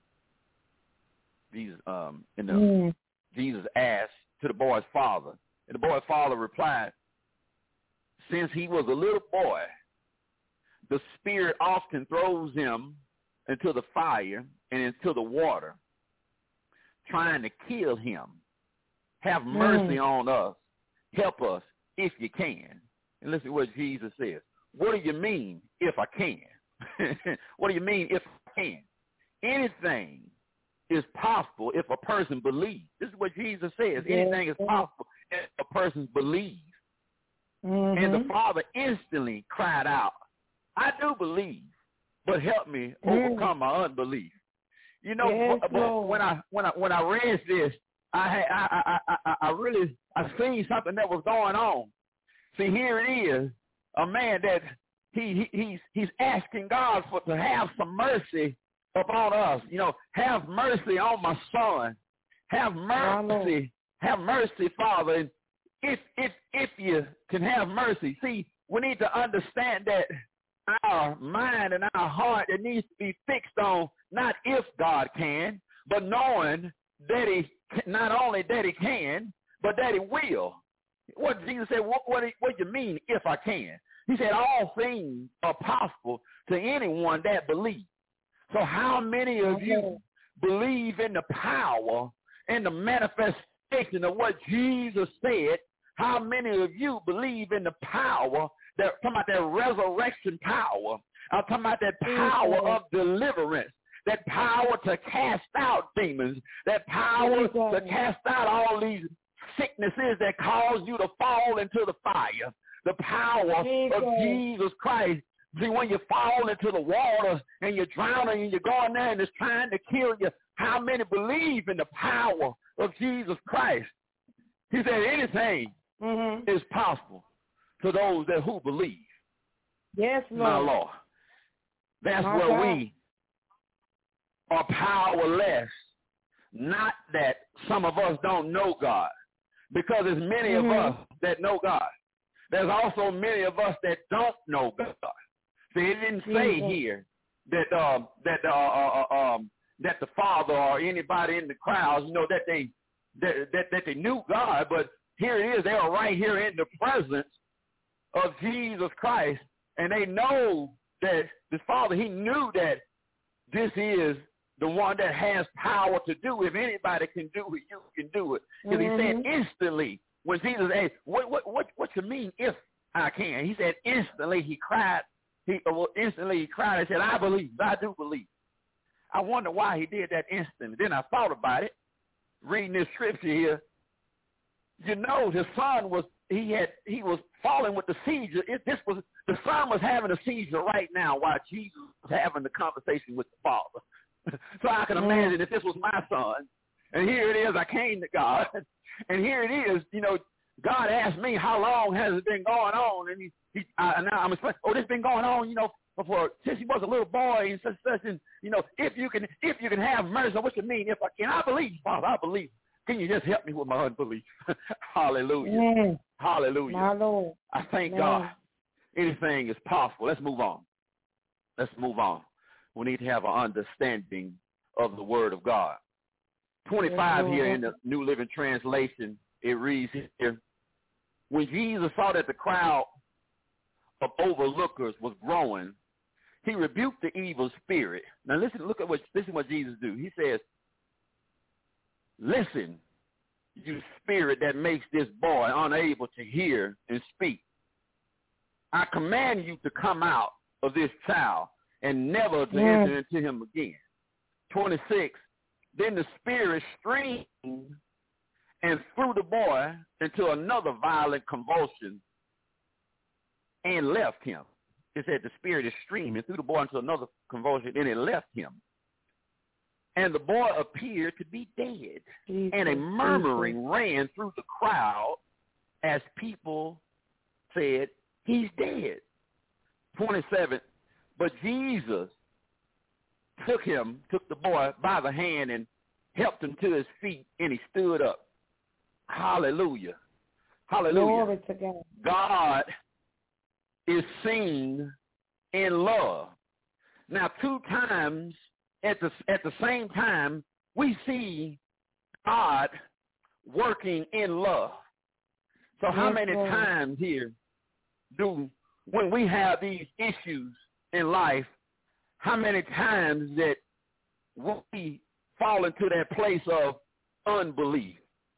Jesus, um, and the, mm. Jesus asked to the boy's father. And the boy's father replied, since he was a little boy, the Spirit often throws him into the fire and into the water, trying to kill him. Have mercy mm. on us. Help us if you can. And listen to what Jesus says. What do you mean, if I can? What do you mean, if I can? Anything is possible if a person believes. This is what Jesus says. Anything is possible if a person believes. Mm-hmm. And the father instantly cried out, I do believe, but help me overcome my unbelief. You know, yes, but, but when I when I when I read this, I I I I, I really I seen something that was going on. See, here it is. A man that he, he he's he's asking God for to have some mercy upon us. You know, have mercy on my son. Have mercy, have mercy, Father. And if if if you can have mercy, see, we need to understand that our mind and our heart, it needs to be fixed on not if God can, but knowing that he, not only that he can, but that he will. What Jesus said, what, what, what do you mean, if I can? He said, all things are possible to anyone that believes. So how many of you believe in the power and the manifestation of what Jesus said? How many of you believe in the power, that, I'm talking about that resurrection power? I'm talking about that power of deliverance, that power to cast out demons, that power to cast out all these sicknesses that cause you to fall into the fire, the power of Jesus Christ. See, when you fall into the water and you're drowning and you're going there and it's trying to kill you, how many believe in the power of Jesus Christ? He said anything mm-hmm. is possible to those that who believe. Yes, Lord. My Lord. That's My where God. we are powerless. Not that some of us don't know God, because there's many mm-hmm. of us that know God. There's also many of us that don't know God. See, it didn't say mm-hmm. here that uh, that uh, uh, um, that the Father or anybody in the crowds, you know, that they that, that that they knew God, but here it is. They are right here in the presence of Jesus Christ, and they know that the Father, he knew that this is the one that has power to do. If anybody can do it, you can do it. Because mm-hmm. he said instantly, when Jesus asked, what, what, what, what you mean if I can? He said instantly he cried. He well, instantly he cried and said, I believe. I do believe. I wonder why he did that instantly. Then I thought about it, reading this scripture here. You know, the son was, he had, he was falling with the seizure. It, this was, the son was having a seizure right now while Jesus was having the conversation with the Father. So I can imagine if this was my son, and here it is, I came to God, and here it is, you know, God asked me, how long has it been going on? And he, he uh, now I'm explaining, oh, this has been going on, you know, for since he was a little boy and such such, and you know, if you can, if you can have mercy, what you mean? If I can, I believe, Father, I believe. Can you just help me with my unbelief? Hallelujah. Mm. Hallelujah. My Lord. I thank Man. God. Anything is possible. Let's move on. Let's move on. We need to have an understanding of the Word of God. twenty-five yes, here in the New Living Translation, it reads here, when Jesus saw that the crowd of overlookers was growing, he rebuked the evil spirit. Now listen, look at what, listen what Jesus do. He says, listen, you spirit that makes this boy unable to hear and speak. I command you to come out of this child and never to yeah. enter into him again. twenty-six, then the spirit streamed and threw the boy into another violent convulsion and left him. It said the spirit is streaming, threw the boy into another convulsion, and it left him. And the boy appeared to be dead. Jesus. And a murmuring Jesus. ran through the crowd as people said, he's dead. twenty-seven, but Jesus took him, took the boy by the hand and helped him to his feet, and he stood up. Hallelujah. Hallelujah. Glory to God. God is seen in love. Now, two times at the at the same time, we see God working in love. So how many times here do, when we have these issues in life, how many times that we fall into that place of unbelief?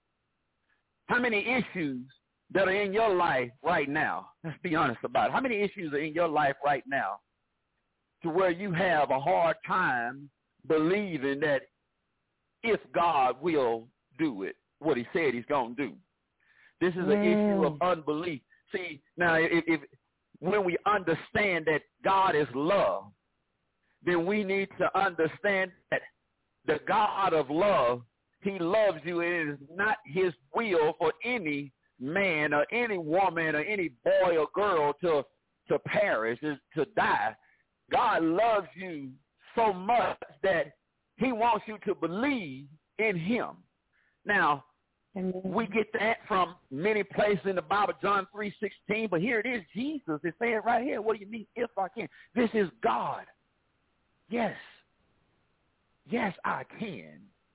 How many issues that are in your life right now, let's be honest about it, how many issues are in your life right now to where you have a hard time believing that if God will do it, what he said he's going to do? This is an mm. issue of unbelief. See, now, if, if when we understand that God is love, then we need to understand that the God of love, he loves you, and it is not his will for any man or any woman or any boy or girl to to perish, to die. God loves you so much that he wants you to believe in him. Now, Amen. We get that from many places in the Bible, John three sixteen, but here it is, Jesus is saying right here, what do you mean, if I can? This is God. Yes. Yes, I can.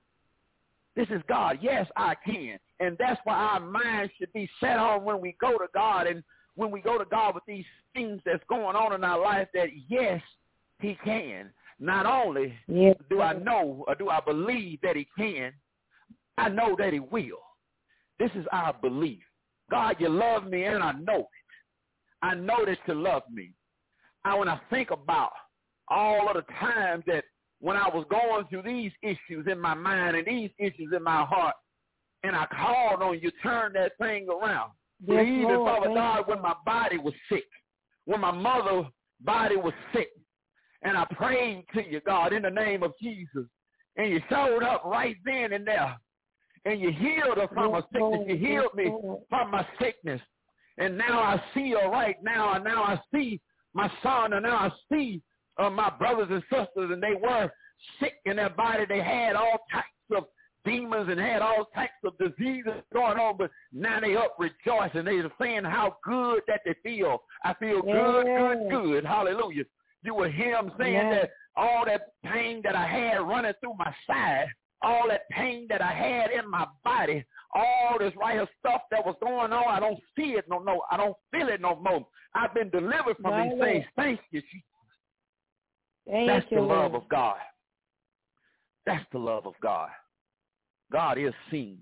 This is God. Yes, I can. And that's why our mind should be set on when we go to God, and when we go to God with these things that's going on in our life, that yes, he can. Not only yes. do I know or do I believe that he can, I know that he will. This is our belief. God, you love me, and I know it. I know that you love me. I, when I think about all of the times that when I was going through these issues in my mind and these issues in my heart, and I called on you, turn that thing around. Yes, even, Lord, Father God, when my body was sick, when my mother's body was sick, and I prayed to you, God, in the name of Jesus, and you showed up right then and there, and you healed her from yes, her sickness. Lord, you healed yes, me Lord. from my sickness, and now I see her right now, and now I see my son, and now I see uh, my brothers and sisters, and they were sick in their body. They had all types of demons and had all types of diseases going on, but now they up rejoicing. They are saying how good that they feel. I feel good, yeah. good, good. Hallelujah. You will hear them saying yeah. that all that pain that I had running through my side, all that pain that I had in my body, all this right here stuff that was going on, I don't see it no more. I don't feel it no more. I've been delivered from right. these things. Thank you, Jesus. Thank That's you, the love Lord. of God. That's the love of God. God is seen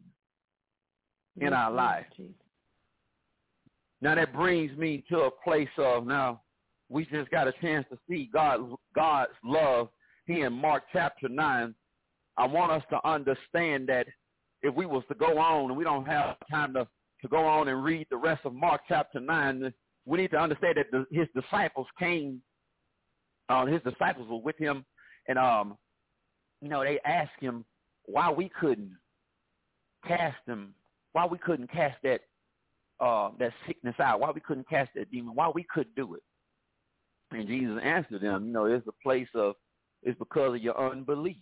in yes, our life. Jesus. Now that brings me to a place of, now we just got a chance to see God, God's love here in Mark chapter nine. I want us to understand that if we was to go on, and we don't have time to, to go on and read the rest of Mark chapter nine, we need to understand that the, his disciples came, uh, his disciples were with him, and, um, you know, they asked him why we couldn't cast them, why we couldn't cast that uh, that sickness out, why we couldn't cast that demon, why we couldn't do it. And Jesus answered them, you know, it's a place of, it's because of your unbelief.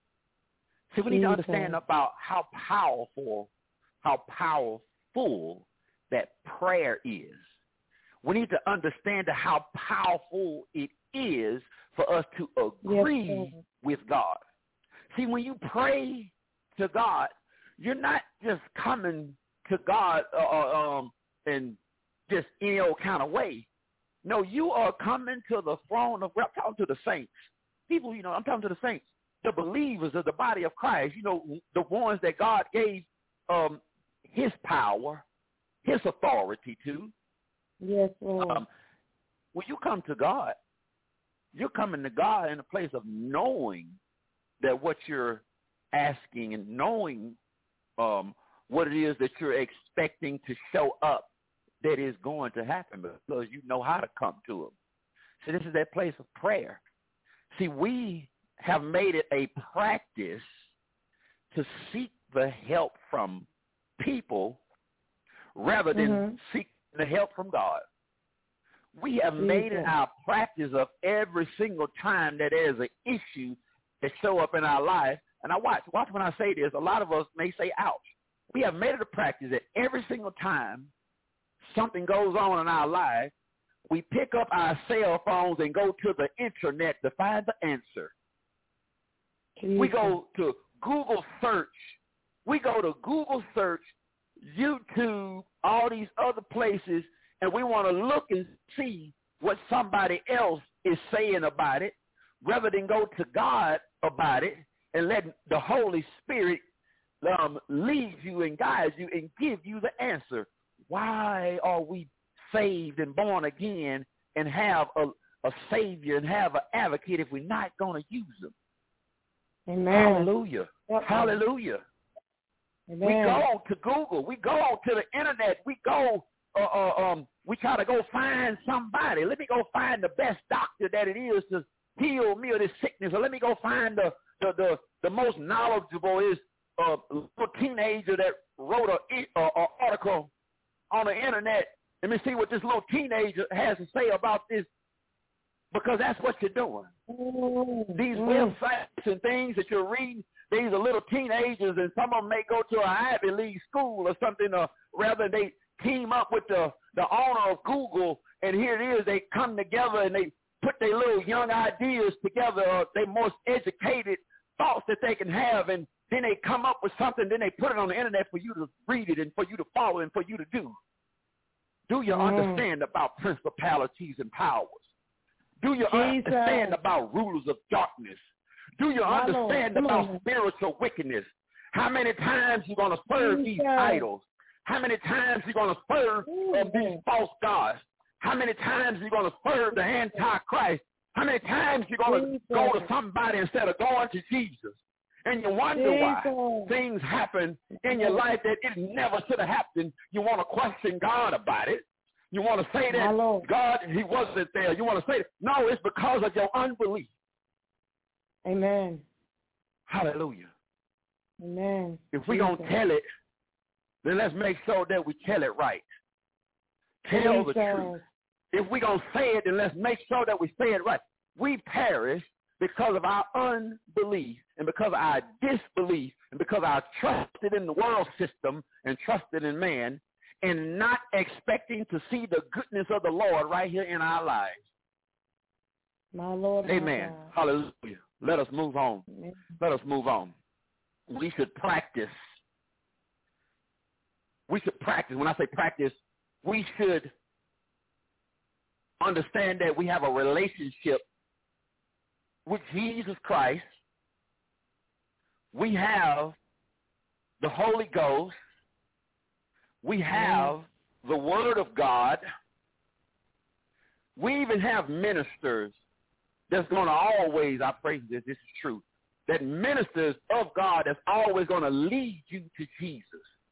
See, we need to understand about how powerful, how powerful that prayer is. We need to understand how powerful it is for us to agree yes, with God. See, when you pray to God, you're not just coming to God uh, um, in just any old kind of way. No, you are coming to the throne of God. I'm talking to the saints. People, you know, I'm talking to the saints, the believers of the body of Christ, you know, the ones that God gave um, his power, his authority to. Yes, Lord. Um, when you come to God, you're coming to God in a place of knowing that what you're asking and knowing um, what it is that you're expecting to show up that is going to happen because you know how to come to him. So this is that place of prayer. See, we have made it a practice to seek the help from people rather than mm-hmm. seek the help from God. We have Jesus. made it our practice of every single time that there's an issue that show up in our life. And I watch, watch when I say this, a lot of us may say, ouch. We have made it a practice that every single time something goes on in our life, we pick up our cell phones and go to the internet to find the answer. Jesus. We go to Google search. We go to Google search, YouTube, all these other places, and we want to look and see what somebody else is saying about it rather than go to God about it and let the Holy Spirit um, lead you and guide you and give you the answer. Why are we saved and born again and have a, a Savior and have an advocate if we're not going to use them? Amen. Hallelujah. Yep. Hallelujah. Amen. We go to Google. We go to the internet. We go, uh, uh, um, we try to go find somebody. Let me go find the best doctor that it is to heal me of this sickness. Or let me go find the, the, the, the most knowledgeable is a little teenager that wrote an a article on the internet. Let me see what this little teenager has to say about this, because that's what you're doing. Mm-hmm. These websites and things that you're reading, these are little teenagers, and some of them may go to an Ivy League school or something, or rather they team up with the, the owner of Google, and here it is, they come together and they put their little young ideas together, or their most educated thoughts that they can have, and Then they come up with something, then they put it on the internet for you to read it and for you to follow and for you to do. Do you mm. understand about principalities and powers? Do you Jesus. understand about rulers of darkness? Do you My understand Lord. about spiritual wickedness? How many times you're going to serve Jesus. these idols? How many times you're going to serve uh, these false gods? How many times you're going to serve the Antichrist? How many times you're going to go to somebody instead of going to Jesus? And you wonder Jesus. why things happen in your life that it never should have happened. You want to question God about it. You want to say that God, he wasn't there. You want to say, no, it's because of your unbelief. Amen. Hallelujah. Amen. If we're going to tell it, then let's make sure that we tell it right. Tell the truth. If we're going to say it, then let's make sure that we say it right. We perish because of our unbelief and because of our disbelief and because of our trusted in the world system and trusted in man and not expecting to see the goodness of the Lord right here in our lives. My Lord. Amen. My Hallelujah. Let us move on. Amen. Let us move on. We should practice. We should practice. When I say practice, we should understand that we have a relationship with Jesus Christ. We have the Holy Ghost. We have the Word of God. We even have ministers that's going to always, I pray this, this is true, that ministers of God that's always going to lead you to Jesus.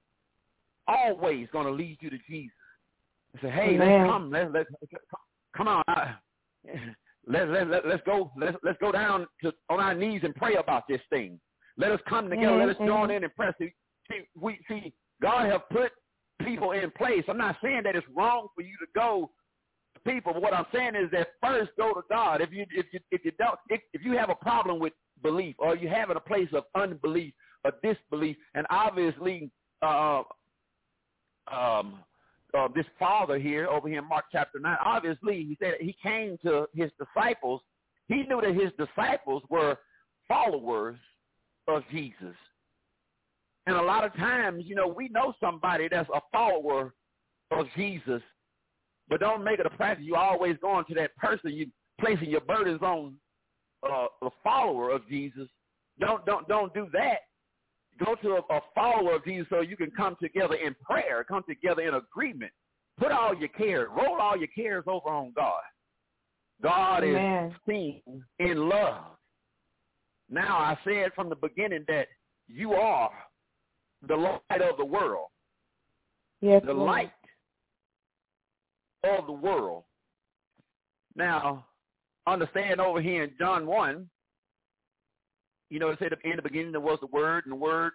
Always going to lead you to Jesus. And say, hey, Amen. let's come. Let's, let's, come on. Let's, let, let, let's go. Let's, let's go down to, on our knees and pray about this thing. Let us come together. Mm-hmm. Let us join in and pray. See, we, see, God have put people in place. I'm not saying that it's wrong for you to go to people, but what I'm saying is that first go to God. If you if you if you don't if, if you have a problem with belief or you have in a place of unbelief or disbelief, and obviously uh, um, uh, this father here over here in Mark chapter nine, obviously he said he came to his disciples. He knew that his disciples were followers of Jesus. And a lot of times, you know, we know somebody that's a follower of Jesus, but don't make it a practice. You always going to that person. You placing your burdens on uh, a follower of Jesus. Don't don't don't do that. Go to a, a follower of Jesus so you can come together in prayer, come together in agreement. Put all your cares, roll all your cares over on God. God Amen. is seen in love. Now, I said from the beginning that you are the light of the world. Yes, the Lord. light of the world. Now, understand over here in John one, you know, it said in the beginning there was the Word, and the Word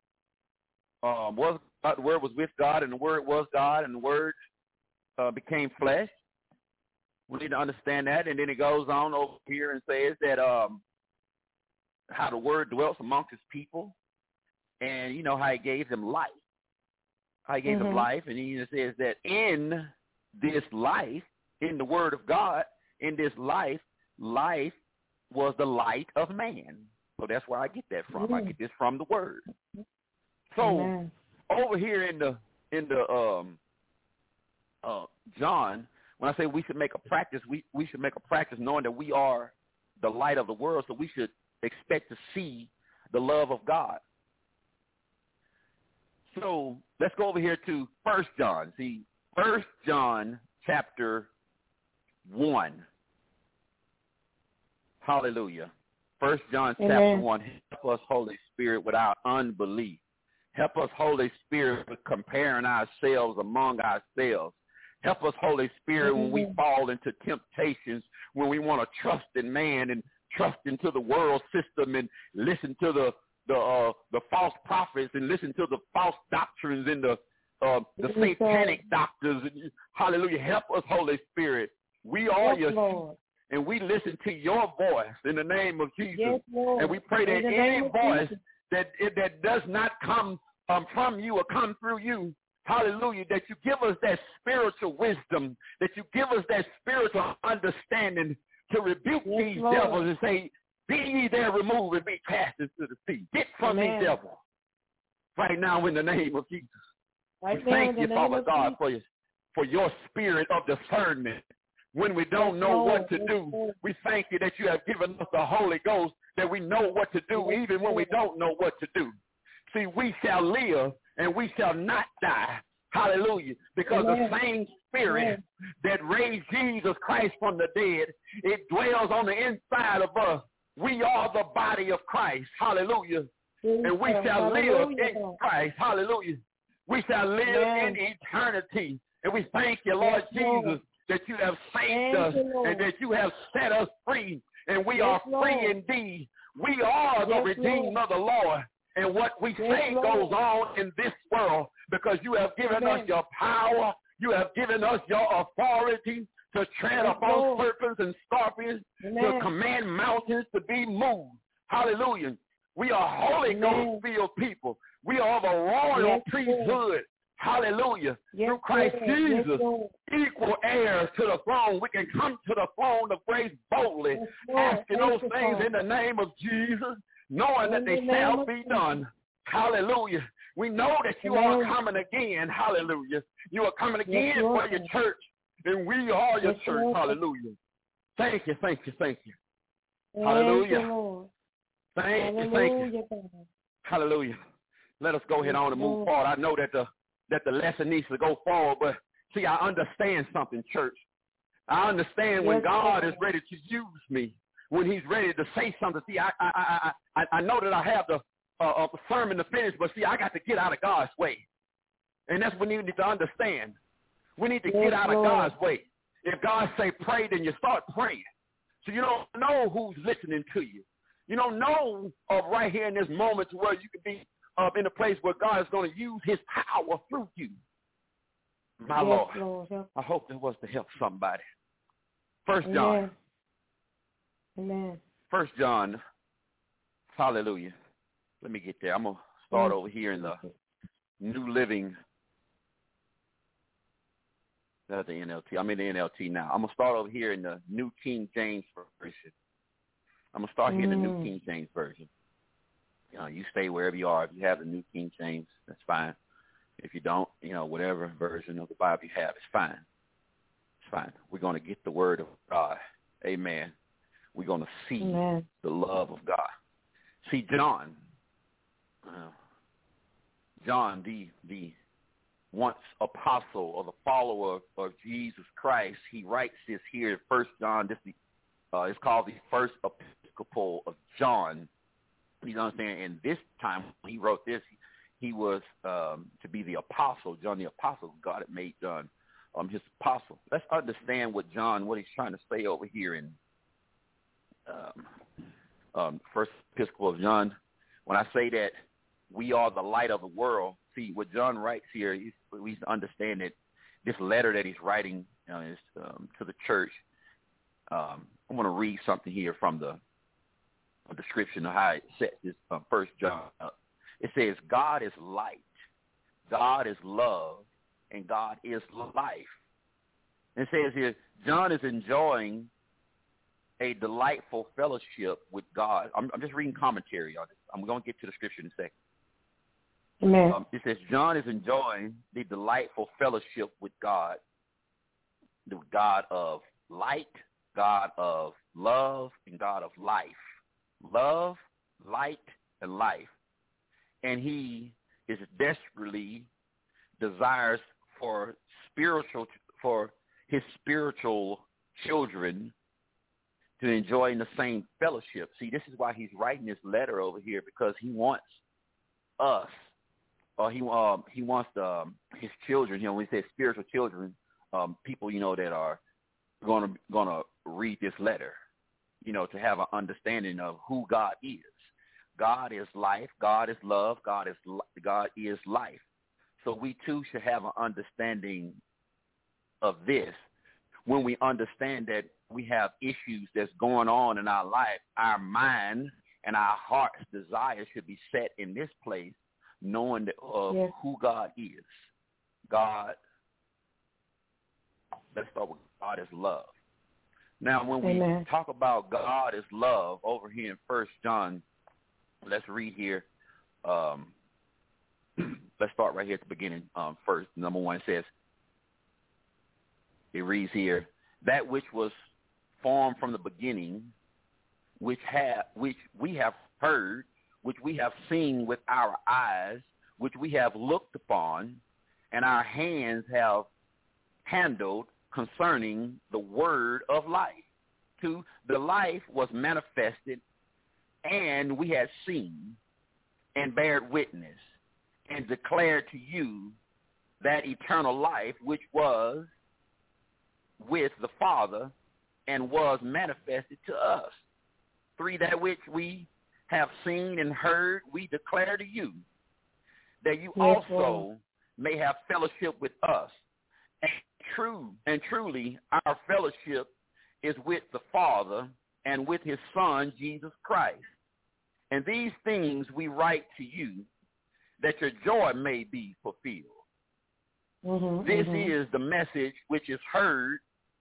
um, was uh, the Word was with God, and the Word was God, and the Word uh, became flesh. We need to understand that, and then it goes on over here and says that um, how the Word dwelt amongst His people. And you know how he gave them life. How he gave mm-hmm. them life. And he says that in this life, in the Word of God, in this life, life was the light of man. So that's where I get that from. Mm-hmm. I get this from the Word. So Amen. over here in the in the um uh John, when I say we should make a practice, we, we should make a practice knowing that we are the light of the world, so we should expect to see the love of God. So let's go over here to First John. See, First John chapter one. Hallelujah. First John Amen. chapter one. Help us, Holy Spirit, with our unbelief. Help us, Holy Spirit, with comparing ourselves among ourselves. Help us, Holy Spirit, Amen. when we fall into temptations, when we want to trust in man and trust into the world system and listen to the the uh, the false prophets and listen to the false doctrines and the uh, the satanic doctors. Hallelujah. Help us, Holy Spirit. We are yes, your Lord. And we listen to your voice in the name of Jesus. Yes, and we pray that any voice that that does not come um, from you or come through you, hallelujah, that you give us that spiritual wisdom, that you give us that spiritual understanding to rebuke yes, these Lord. devils and say, Be ye there removed and be cast into the sea. Get from Amen. me, devil. Right now in the name of Jesus. Right We now, thank in the you, name Father of God, Jesus. for your, for your spirit of discernment. When we don't Yes, know Lord. what to Yes, do, Lord. we thank you that you have given us the Holy Ghost, that we know what to do Yes, even when we Lord. don't know what to do. See, we shall live and we shall not die. Hallelujah. Because Amen. the same spirit Amen. that raised Jesus Christ from the dead, it dwells on the inside of us. We are the body of Christ. Hallelujah. And we shall live Hallelujah. in Christ. Hallelujah. We shall live Amen. in eternity. And we thank you, Lord Yes, Lord. Jesus, that you have saved Thank us you, Lord. and that you have set us free. And we Yes, are free Lord. indeed. We are the Yes, redeemed Lord. of the Lord. And what we Yes, say Lord. goes on in this world because you have given Amen. us your power. You have given us your authority to tread Yes, upon Lord. serpents and scorpions, Amen. to command mountains to be moved. Hallelujah. We are Holy Amen. Ghost-filled people. We are the royal Yes, priesthood. Lord. Hallelujah. Yes, Through Christ Lord. Yes, Jesus, Lord. equal heirs to the throne. We can come to the throne of grace boldly, Yes, Lord. asking Thank those you, things Father. in the name of Jesus, knowing In that they the name shall of be Jesus. done. Hallelujah. We know that you Amen. are coming again. Hallelujah. You are coming Yes, again Lord. for your church, and we are your Yes, church. Lord. Hallelujah. Thank you, thank you, thank you. Thank Hallelujah. you, Lord. Thank you, thank you. Hallelujah, Father. Hallelujah. Let us go ahead on and move Lord. forward. I know that the that the lesson needs to go forward, but see, I understand something, church. I understand when Yes, God Lord. is ready to use me, when he's ready to say something. See, I I I I, I know that I have the uh, uh, sermon to finish, but see, I got to get out of God's way, and that's what we need to understand. We need to Yes, get out Lord. of God's way. If God say pray, then you start praying. So you don't know who's listening to you. You don't know of uh, right here in this moment to where you can be uh, in a place where God is going to use his power through you. My Yes, Lord, Lord. Help. I hope that was to help somebody. First Amen. John. Amen. First John. Hallelujah. Let me get there. I'm going to start over here in the New Living. That's the N L T. I'm in the N L T now. I'm going to start over here in the New King James Version. I'm going to start here in the New Mm. King James Version. You know, you stay wherever you are. If you have the New King James, that's fine. If you don't, you know, whatever version of the Bible you have, it's fine. It's fine. We're going to get the word of God. Amen. We're going to see Amen. the love of God. See, John, uh, John, the the once apostle or the follower of, of Jesus Christ, he writes this here in First John. This uh, is called the First Episcopal of John. You understand? And this time when he wrote this, he, he was um, to be the apostle, John the apostle. God had made John um, his apostle. Let's understand what John, what he's trying to say over here in um, um, First Episcopal of John. When I say that we are the light of the world, see what John writes here, he's, we need to understand that this letter that he's writing you know, is um, to the church. Um, I want to read something here from the a description of how it sets this uh, First John up. It says, God is light, God is love, and God is life. And it says here, John is enjoying a delightful fellowship with God. I'm, I'm just reading commentary on this. I'm going to get to the scripture in a second. Amen. Um, it says, John is enjoying the delightful fellowship with God, the God of light, God of love, and God of life. Love, light, and life. And he is desperately desires for spiritual, for his spiritual children to enjoy in the same fellowship. See, this is why he's writing this letter over here, because he wants us, or he um, he wants um, his children. You know, when he says spiritual children, um, people you know that are gonna gonna read this letter, you know, to have an understanding of who God is. God is life. God is love. God is God is life. So we too should have an understanding of this. When we understand that we have issues that's going on in our life, our mind and our heart's desire should be set in this place, knowing that, of yes. who God is. God, let's start with God is love. Now, when we Amen. talk about God is love over here in First John, let's read here. Um, let's start right here at the beginning um, first. Number one says, it reads here, that which was formed from the beginning, which have which we have heard, which we have seen with our eyes, which we have looked upon, and our hands have handled concerning the word of life. Two, the life was manifested, and we had seen and bared witness and declared to you that eternal life which was with the Father and was manifested to us. Three, that which we have seen and heard, we declare to you, that you yes, also Lord. may have fellowship with us. And true and truly, our fellowship is with the Father and with his Son, Jesus Christ. And these things we write to you, that your joy may be fulfilled. Mm-hmm, this mm-hmm. is the message which is heard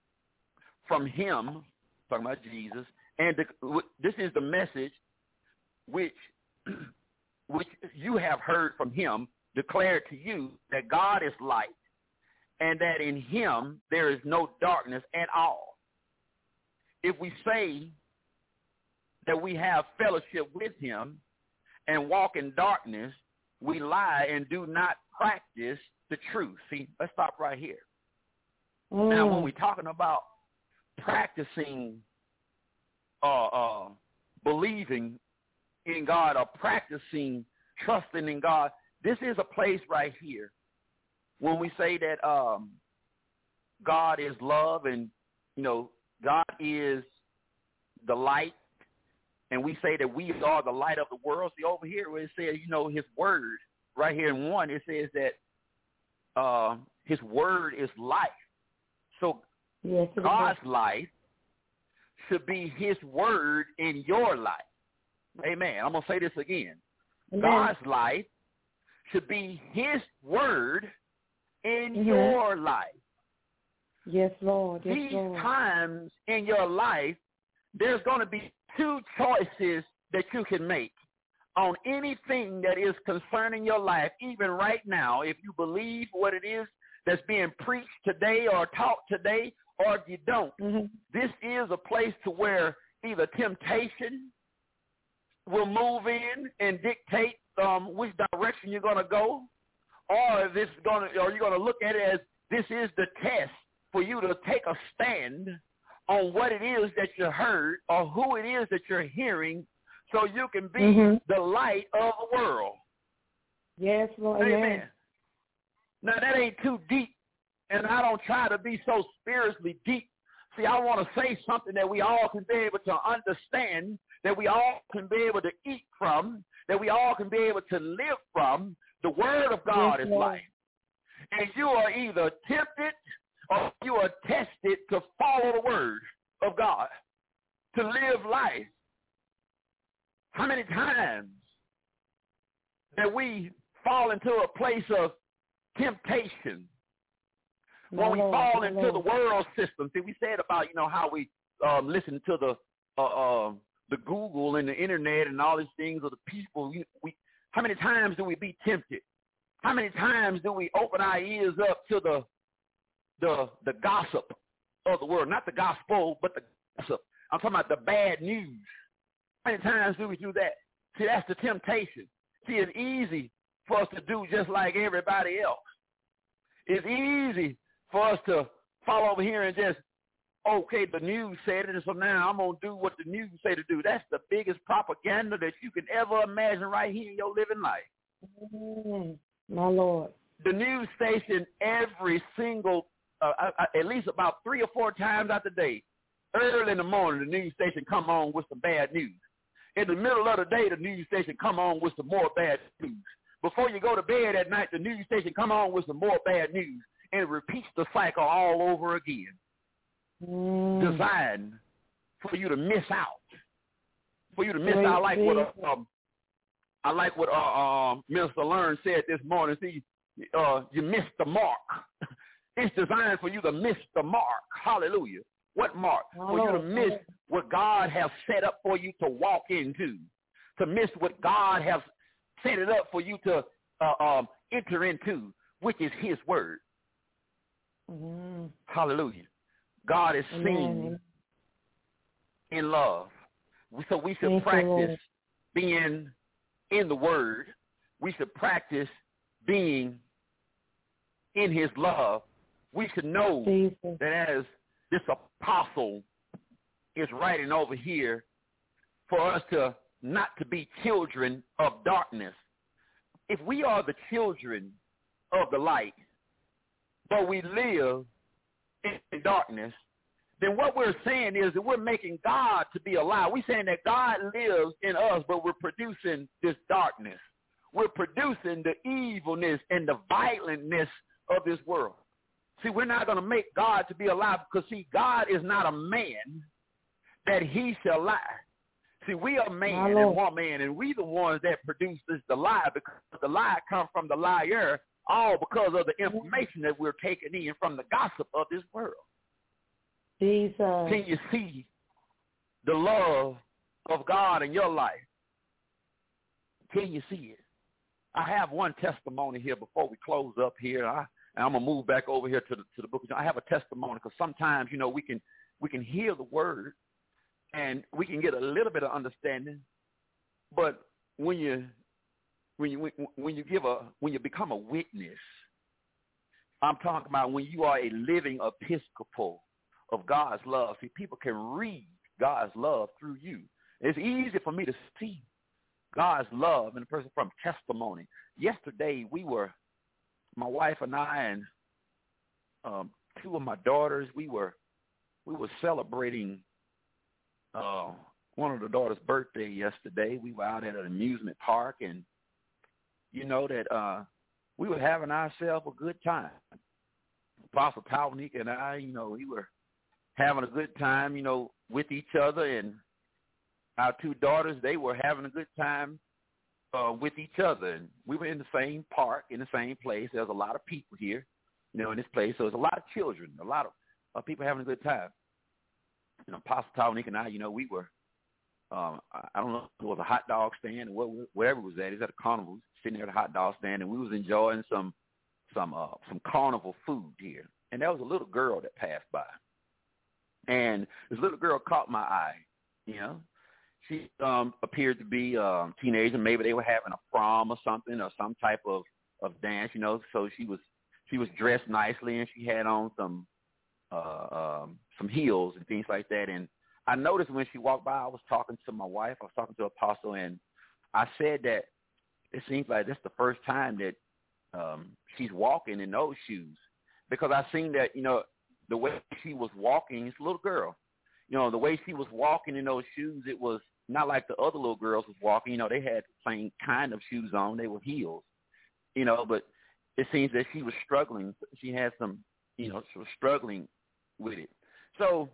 from him, talking about Jesus, and the, this is the message which which you have heard from him, declared to you, that God is light, and that in him there is no darkness at all. If we say that we have fellowship with him and walk in darkness, we lie and do not practice the truth. See, let's stop right here. Mm. Now, when we're talking about practicing uh, uh, believing in God or practicing trusting in God, this is a place right here when we say that um, God is love and, you know, God is the light, and we say that we are the light of the world. See, over here where it says, you know, his word, right here in one, it says that uh, his word is life. So yes, God's is. life should be his word in your life. Amen. I'm going to say this again. Amen. God's life should be his word in mm-hmm. your life. Yes, Lord. Yes, These Lord. times in your life, there's going to be two choices that you can make on anything that is concerning your life, even right now, if you believe what it is that's being preached today or taught today, or if you don't. Mm-hmm. This is a place to where either temptation will move in and dictate um, which direction you're going to go, or if it's going to, or you're going to look at it as this is the test for you to take a stand on what it is that you heard or who it is that you're hearing, so you can be mm-hmm. the light of the world. Yes, Lord. Amen. Amen. Now, that ain't too deep, and I don't try to be so spiritually deep. See, I want to say something that we all can be able to understand, that we all can be able to eat from, that we all can be able to live from. The word of God yes, is life. And you are either tempted or you are tested to follow the word of God, to live life. How many times that we fall into a place of temptation when we fall into the world system? See, we said about, you know, how we um, listen to the uh, uh, the Google and the internet and all these things of the people. We, we, how many times do we be tempted? How many times do we open our ears up to the the the gossip of the world? Not the gospel, but the gossip. I'm talking about the bad news. How many times do we do that? See, that's the temptation. See, it's easy for us to do just like everybody else. It's easy for us to fall over here and just, okay, the news said it, and so now I'm going to do what the news say to do. That's the biggest propaganda that you can ever imagine right here in your living life. Mm, my Lord. The news station every single, uh, at least about three or four times out the day, early in the morning, the news station come on with some bad news. In the middle of the day, the news station come on with some more bad news. Before you go to bed at night, the news station come on with some more bad news. And it repeats the cycle all over again. Mm. Designed for you to miss out. For you to miss out. I like what, uh, um, I like what uh, uh, Minister Learn said this morning. See, uh, you missed the mark. It's designed for you to miss the mark. Hallelujah. What mark? For you to miss what God has set up for you to walk into, to miss what God has set it up for you to uh, um, enter into, which is his word. Mm-hmm. Hallelujah. God is seen in love. So we should Thank practice being in the word. We should practice being in his love. We should know Jesus. That as this apostle is writing over here, for us to not to be children of darkness. If we are the children of the light, but we live in darkness, then what we're saying is that we're making God to be a lie. We're saying that God lives in us, but we're producing this darkness. We're producing the evilness and the violentness of this world. See, we're not going to make God to be a lie because, see, God is not a man that he shall lie. See, we are man and woman, and we the ones that produce this, the lie, because the lie comes from the liar, all because of the information that we're taking in from the gossip of this world. Jesus. Can you see the love of God in your life? Can you see it? I have one testimony here before we close up here. I, and I'm gonna move back over here to the to the book. I have a testimony because sometimes, you know, we can we can hear the word and we can get a little bit of understanding, but when you when you when you give a when you become a witness, I'm talking about when you are a living episcopal of God's love. See, people can read God's love through you. It's easy for me to see God's love in a person from testimony. Yesterday, we were, my wife and I and um, two of my daughters, we were we were celebrating uh, one of the daughters' birthday yesterday. We were out at an amusement park, and you know that uh, we were having ourselves a good time. Apostle Tawanika and I, you know, we were having a good time, you know, with each other, and our two daughters, they were having a good time uh, with each other. And we were in the same park, in the same place. There's a lot of people here, you know, in this place. So there's a lot of children, a lot of uh, people having a good time. You know, Apostle Tawanika and I, you know, we were, um, I don't know if it was a hot dog stand or wherever it was at. It was at a carnival, sitting there at a hot dog stand, and we was enjoying some some uh, some carnival food here. And there was a little girl that passed by. And this little girl caught my eye, you know. She um, appeared to be a um, teenager. Maybe they were having a prom or something, or some type of, of dance, you know. So she was she was dressed nicely, and she had on some uh, um, some heels and things like that. And I noticed when she walked by, I was talking to my wife. I was talking to Apostle, and I said that it seems like this is the first time that um, she's walking in those shoes, because I seen that, you know, the way she was walking, it's a little girl. You know, the way she was walking in those shoes, it was not like the other little girls was walking. You know, they had the same kind of shoes on. They were heels, you know, but it seems that she was struggling. She had some, you know, she was struggling with it. So,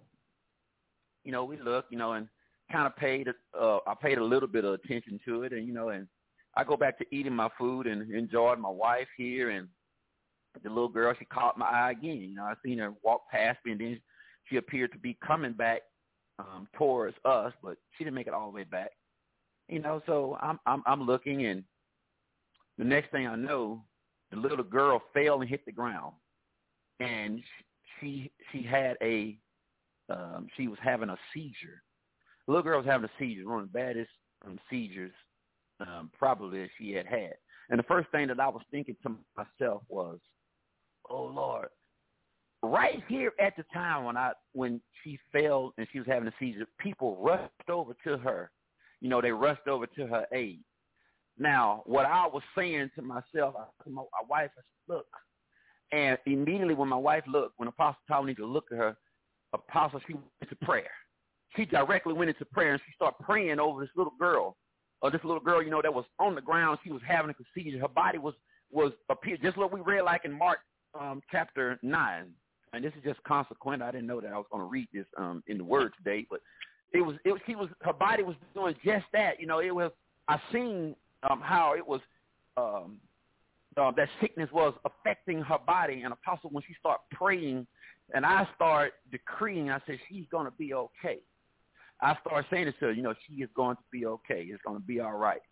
you know, we looked, you know, and kind of paid, uh, I paid a little bit of attention to it. And, you know, and I go back to eating my food and enjoyed my wife here. And the little girl, she caught my eye again. You know, I seen her walk past me, and then she appeared to be coming back um, towards us, but she didn't make it all the way back. You know, so I'm I'm I'm looking, and the next thing I know, the little girl fell and hit the ground, and she she had a um, she was having a seizure. The little girl was having a seizure, one of the baddest um, seizures um, probably that she had had. And the first thing that I was thinking to myself was, oh Lord. Right here at the time when I when she fell and she was having a seizure, people rushed over to her. You know, they rushed over to her aid. Now, what I was saying to myself, I told my wife, I said, look. And immediately when my wife looked, when Apostle Tawanika looked at her, Apostle, she went into prayer. She directly went into prayer, and she started praying over this little girl, or this little girl, you know, that was on the ground. She was having a seizure. Her body was, was appeared, just what we read like in Mark um, chapter nine. And this is just consequent. I didn't know that I was going to read this um, in the Word today, but it was. It was. She was. Her body was doing just that. You know, it was. I seen um, how it was. Um, uh, that sickness was affecting her body. And Apostle, when she started praying, and I start decreeing, I said, she's going to be okay. I started saying to her, you know, she is going to be okay. It's going to be all right.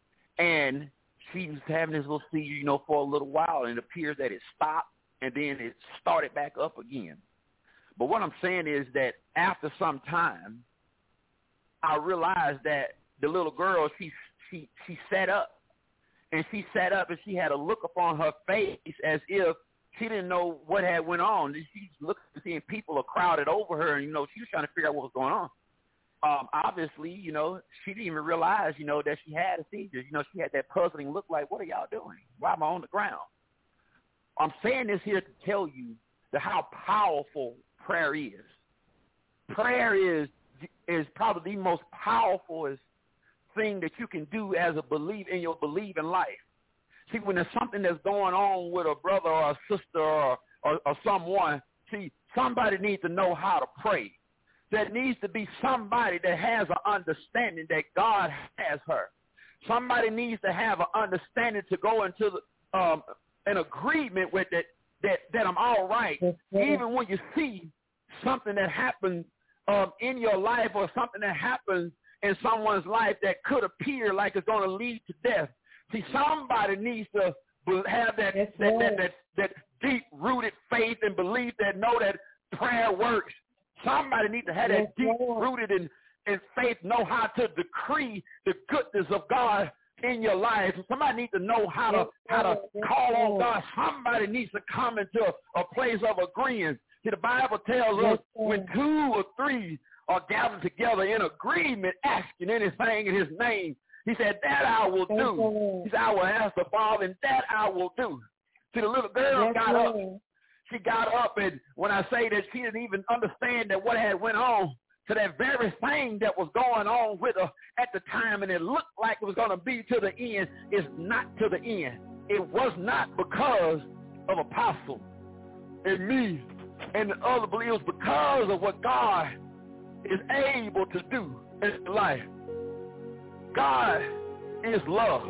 And she was having this little seizure, you know, for a little while, and it appears that it stopped, and then it started back up again. But what I'm saying is that after some time, I realized that the little girl, she she she sat up, and she sat up, and she had a look upon her face as if she didn't know what had went on. She looked, seeing people are crowded over her, and, you know, she was trying to figure out what was going on. Um, obviously, you know, she didn't even realize, you know, that she had a seizure. You know, she had that puzzling look like, what are y'all doing? Why am I on the ground? I'm saying this here to tell you the how powerful prayer is. Prayer is is probably the most powerful thing that you can do as a believe in your believing life. See, when there's something that's going on with a brother or a sister or, or, or someone, see, somebody needs to know how to pray. There needs to be somebody that has an understanding that God has her. Somebody needs to have an understanding to go into the, um, an agreement with it that, that I'm all right. Even when you see something that happens um, in your life or something that happens in someone's life that could appear like it's going to lead to death. See, somebody needs to have that that, that, that, that deep-rooted faith and belief that know that prayer works. Somebody needs to have that deep-rooted in, in faith, know how to decree the goodness of God in your life. Somebody needs to know how to how to call on God. Somebody needs to come into a, a place of agreement. See, the Bible tells us when two or three are gathered together in agreement, asking anything in his name, he said, that I will do. He said, I will ask the Father, and that I will do. See, the little girl got up. She got up, and when I say that she didn't even understand that what had went on, to that very thing that was going on with her at the time, and it looked like it was going to be to the end, is not to the end. It was not because of Apostle and me and the other believers, because of what God is able to do in life. God is love.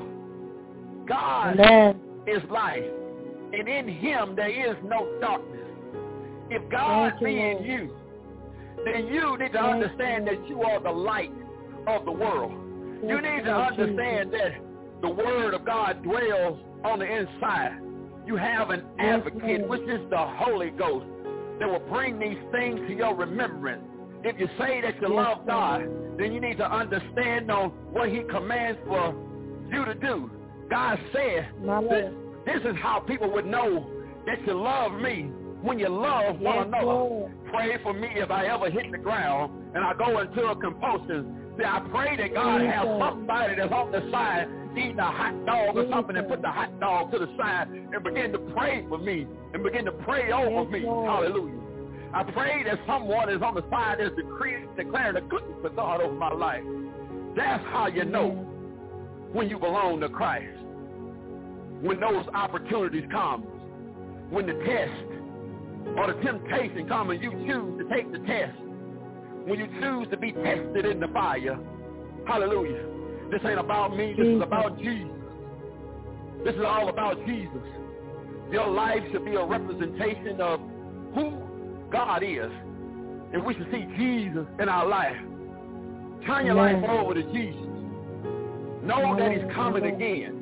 God Amen. Is life. And in him there is no darkness. If God be in you, then you need to understand that you are the light of the world. You need to understand that the word of God dwells on the inside. You have an advocate, which is the Holy Ghost, that will bring these things to your remembrance. If you say that you love God, then you need to understand on what he commands for you to do. God said that this is how people would know that you love me, when you love one yes, another. Lord. Pray for me if I ever hit the ground and I go into a compulsion. See, I pray that God yes, has somebody that's on the side eating a hot dog or something and put the hot dog to the side and begin to pray for me and begin to pray over yes, me. Lord. Hallelujah. I pray that someone is on the side that's decreeing, declaring the goodness of God over my life. That's how you know when you belong to Christ. When those opportunities come, when the test or the temptation comes and you choose to take the test, when you choose to be tested in the fire. Hallelujah. This ain't about me. This is about Jesus. This is all about Jesus. Your life should be a representation of who God is. And we should see Jesus in our life. Turn your Amen. Life over to Jesus. Know Amen. That he's coming Amen. Again.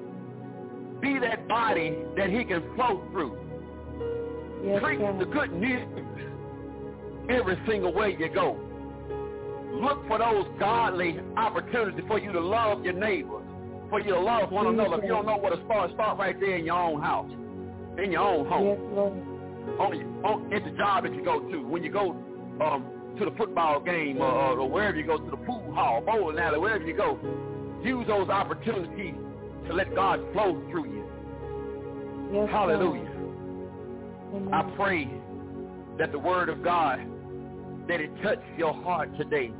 Be that body that he can flow through. Yes, Preach the good news every single way you go. Look for those godly opportunities for you to love your neighbors, for you to love one yes, another. If you don't know where to start, start right there in your own house, in your own home, yes, on, on, at the job that you go to, when you go um, to the football game or, or wherever you go, to the pool hall, bowling alley, wherever you go. Use those opportunities to let God flow through you. Yes, hallelujah. Amen. I pray that the word of God, that it touch your heart today.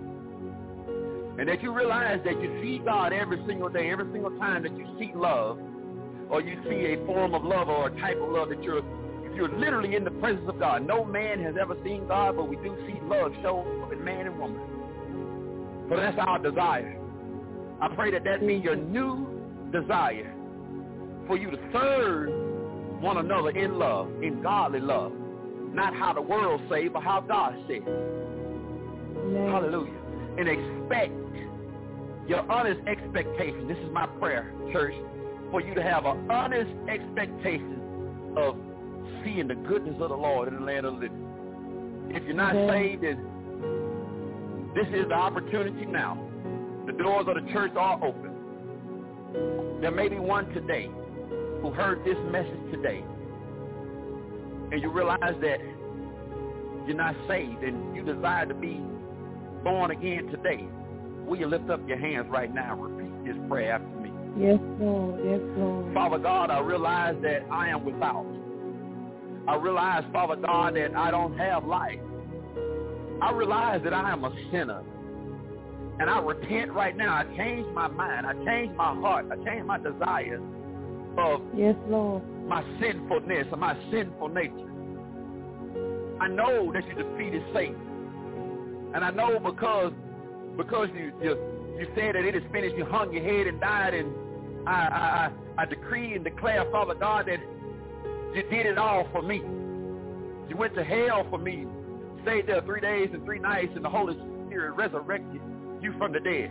And that you realize that you see God every single day, every single time that you see love, or you see a form of love or a type of love, that you're, you're literally in the presence of God. No man has ever seen God, but we do see love shown in man and woman. So that's our desire. I pray that that be your new desire for you to serve one another in love, in godly love. Not how the world says, but how God says. Amen. Hallelujah. And expect your honest expectation. This is my prayer, church, for you to have an honest expectation of seeing the goodness of the Lord in the land of the living. If you're not Amen. saved, then this is the opportunity now. The doors of the church are open. There may be one today who heard this message today, and you realize that you're not saved and you desire to be born again today. Will you lift up your hands right now and repeat this prayer after me? Yes, Lord. Yes, Lord. Father God, I realize that I am without. I realize, Father God, that I don't have life. I realize that I am a sinner. And I repent right now. I change my mind. I change my heart. I change my desires of yes, Lord. my sinfulness, of my sinful nature. I know that you defeated Satan. And I know because because you you, you said that it is finished, you hung your head and died, and I, I, I, I decree and declare, Father God, that you did it all for me. You went to hell for me, stayed there three days and three nights, and the Holy Spirit resurrected you from the dead.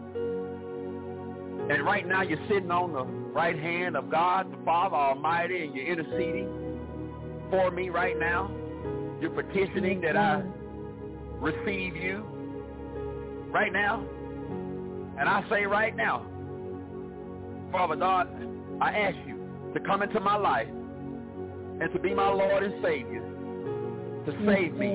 And right now you're sitting on the right hand of God, the Father Almighty, and you're interceding for me right now. You're petitioning that I receive you right now. And I say right now, Father God, I ask you to come into my life and to be my Lord and Savior, to save me.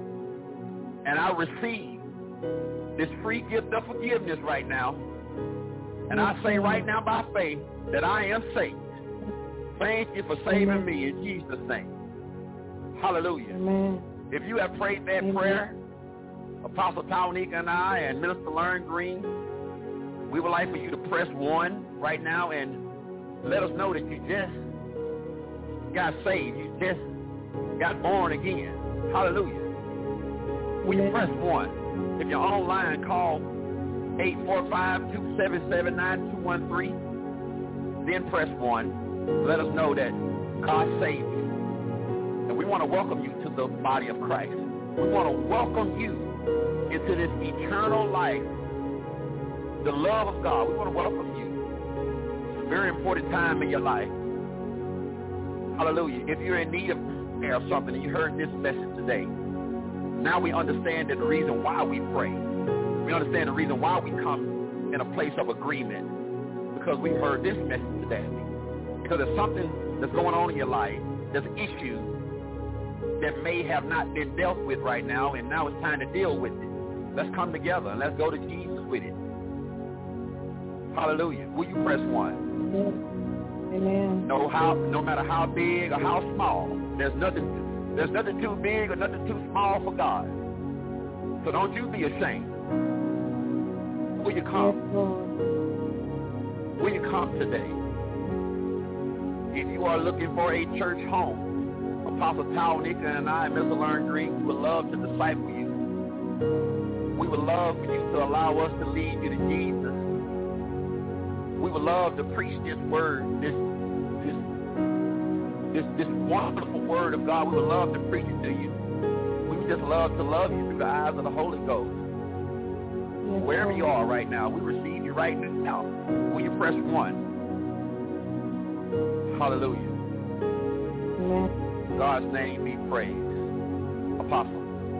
And I receive this free gift of forgiveness right now. And I say right now by faith that I am saved. Thank you for saving Amen. me in Jesus' name. Hallelujah. Amen. If you have prayed that Amen. prayer, Apostle Tawanika and I and Minister Lauren Green, we would like for you to press one right now and let us know that you just got saved. You just got born again. Hallelujah. Will you press one? If you're online, call eight four five, two seven seven, nine two one three. Then press one. Let us know that God saved you. And we want to welcome you to the body of Christ. We want to welcome you into this eternal life, the love of God. We want to welcome you. It's a very important time in your life. Hallelujah. If you're in need of prayer or something and you heard this message today, now we understand that the reason why we pray. We understand the reason why we come in a place of agreement, because we heard this message today. Because there's something that's going on in your life. There's issues that may have not been dealt with right now, and now it's time to deal with it. Let's come together and let's go to Jesus with it. Hallelujah. Will you press one? Amen. No how, no matter how big or how small, there's nothing, there's nothing too big or nothing too small for God. So don't you be ashamed. Will you come? Yes, Will you come today? If you are looking for a church home, Apostle Tawanika and I and Mister Lauren Green, we would love to disciple you. We would love for you to allow us to lead you to Jesus. We would love to preach this word, this this this this wonderful word of God. We would love to preach it to you. We would just love to love you through the eyes of the Holy Ghost. Wherever you are right now, we receive you right now. Will you press one? Hallelujah. Amen. God's name be praised. Apostle.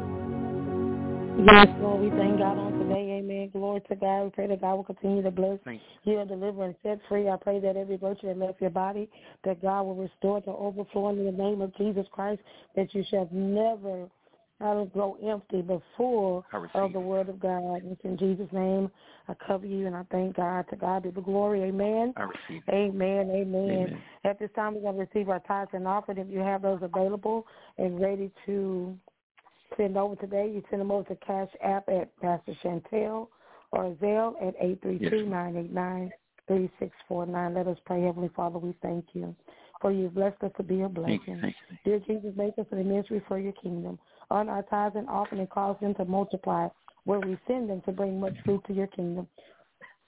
Yes, Lord, we thank God on today. Amen. Glory to God. We pray that God will continue to bless, heal, deliver, and set free. I pray that every virtue that left your body, that God will restore to overflowing in the name of Jesus Christ, that you shall never I grow empty, but full of the word of God. It's in Jesus' name I cover you, and I thank God. To God be the glory. Amen. I receive. Amen. Amen. Amen. At this time, we're going to receive our tithes and offering. If you have those available and ready to send over today, you send them over to Cash App at Pastor Chantel or Zelle at eight three two, nine eight nine, three six four nine. Let us pray. Heavenly Father, we thank you for you've blessed us to be a blessing. Thank you, thank you. Dear Jesus, make us an ministry for your kingdom. On our tithes and offering and cause them to multiply where we send them to bring much fruit to your kingdom.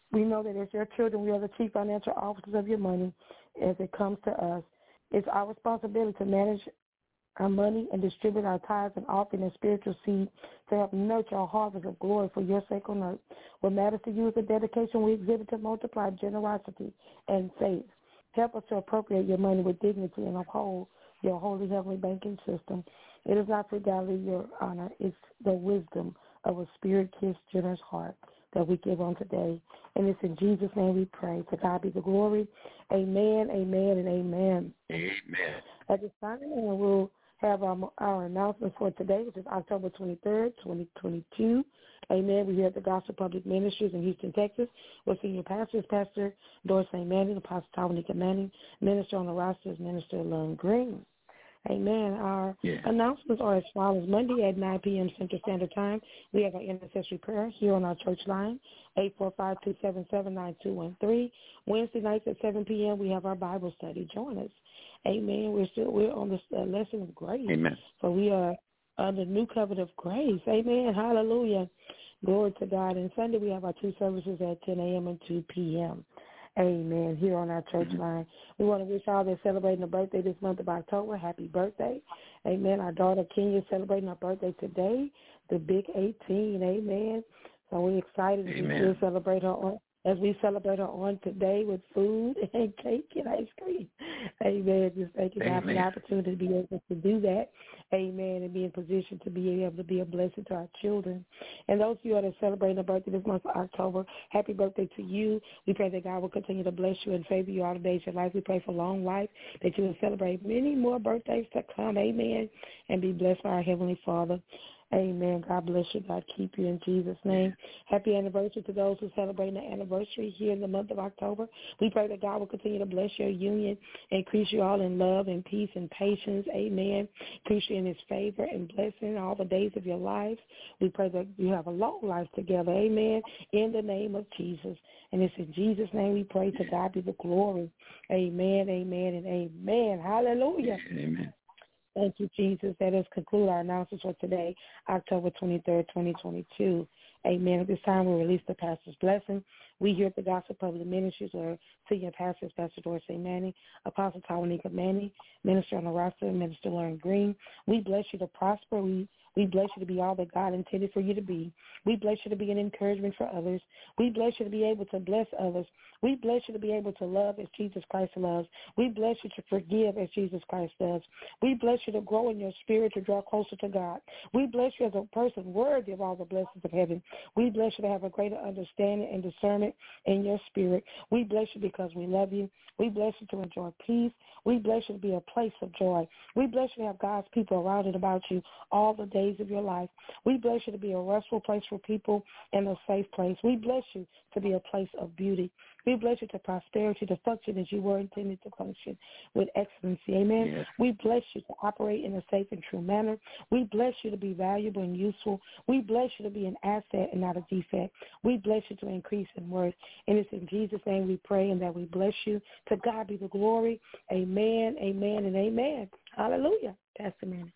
We know that as your children, we are the chief financial officers of your money as it comes to us. It's our responsibility to manage our money and distribute our tithes and offering and spiritual seed to help nurture our harvest of glory for your sake on earth. What matters to you is the dedication we exhibit to multiply generosity and faith. Help us to appropriate your money with dignity and uphold your holy heavenly banking system. It is not frugality, your honor. It's the wisdom of a spirit-kissed, generous heart that we give on today. And it's in Jesus' name we pray. To God be the glory. Amen, amen, and amen. Amen. At this time, we'll have our, our announcement for today, which is October twenty-third, twenty twenty-two. Amen. We're here at the Gospel Public Ministries in Houston, Texas, with senior pastors, Pastor Doris Saint Manning, Apostle Tawanika Manning, minister on the roster is Minister Lauren Green. Amen. Our yeah. announcements are as follows. Monday at nine p.m. Central Standard Time, we have our intercessory prayer here on our church line, eight four five, two seven seven, nine two one three. Wednesday nights at seven p.m., we have our Bible study. Join us. Amen. We're still we're on this uh, lesson of grace. Amen. So we are under the new covenant of grace. Amen. Hallelujah. Glory to God. And Sunday we have our two services at ten a.m. and two p.m. Amen. Here on our church mm-hmm. line. We want to wish all that celebrating a birthday this month of October, happy birthday. Amen. Our daughter Kenya is celebrating her birthday today, the big eighteen. Amen. So we're excited Amen. to celebrate her on as we celebrate her on today with food and cake and ice cream. Amen. Just thank you God for the opportunity to be able to do that. Amen. And be in position to be able to be a blessing to our children. And those of you that are celebrating a birthday this month of October, happy birthday to you. We pray that God will continue to bless you and favor you all the days of your life. We pray for long life, that you will celebrate many more birthdays to come. Amen. And be blessed by our Heavenly Father. Amen. God bless you. God keep you in Jesus' name. Happy anniversary to those who celebrate the anniversary here in the month of October. We pray that God will continue to bless your union, increase you all in love and peace and patience. Amen. Increase you in his favor and blessing all the days of your life. We pray that you have a long life together. Amen. In the name of Jesus. And it's in Jesus' name we pray. To God be the glory. Amen, amen, and amen. Hallelujah. Amen. Thank you, Jesus. That has concluded our announcements for today, October twenty-third, twenty twenty-two. Amen. At this time, we release the pastor's blessing. We here at the Gospel Public Ministries are senior pastors, Pastor Doris Saint Manning, Apostle Tawanika Manning, minister on the roster, Minister Lauren Green. We bless you to prosper. We We bless you to be all that God intended for you to be. We bless you to be an encouragement for others. We bless you to be able to bless others. We bless you to be able to love as Jesus Christ loves. We bless you to forgive as Jesus Christ does. We bless you to grow in your spirit to draw closer to God. We bless you as a person worthy of all the blessings of heaven. We bless you to have a greater understanding and discernment in your spirit. We bless you because we love you. We bless you to enjoy peace. We bless you to be a place of joy. We bless you to have God's people around and about you all the days of your life. We bless you to be a restful place for people and a safe place. We bless you to be a place of beauty. We bless you to prosperity, to function as you were intended to function with excellency. Amen. Yes. We bless you to operate in a safe and true manner. We bless you to be valuable and useful. We bless you to be an asset and not a defect. We bless you to increase in worth. And it's in Jesus' name we pray and that we bless you. To God be the glory. Amen, amen, and amen. Hallelujah. Pastor Manning.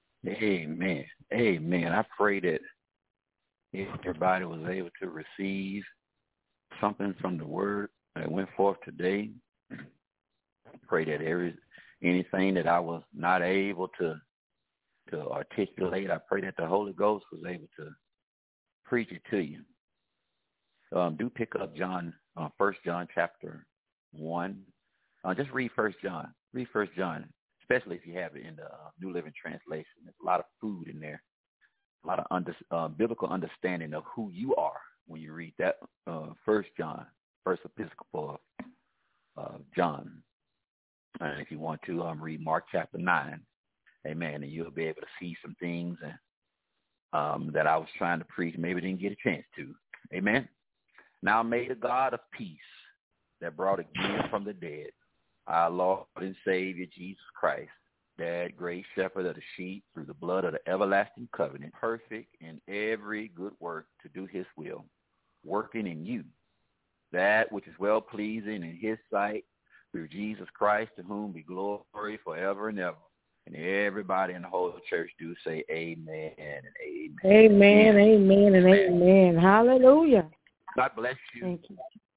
Amen. Amen. I pray that everybody was able to receive something from the word that went forth today. I pray that every anything that I was not able to to articulate, I pray that the Holy Ghost was able to preach it to you. Um, do pick up John, uh, First John chapter one. Uh, just read First John. Read First John, especially if you have it in the uh, New Living Translation. There's a lot of food in there, a lot of under, uh, biblical understanding of who you are when you read that uh, First John, First Epistle of uh, John. And if you want to, um, read Mark chapter nine. Amen. And you'll be able to see some things and, um, that I was trying to preach, maybe didn't get a chance to. Amen. Now may the God of peace that brought again from the dead our Lord and Savior Jesus Christ, that great shepherd of the sheep, through the blood of the everlasting covenant, perfect in every good work to do his will, working in you that which is well-pleasing in his sight, through Jesus Christ, to whom be glory forever and ever. And everybody in the whole church do say amen and amen. Amen, amen, amen and amen. Hallelujah. God bless you. Thank you.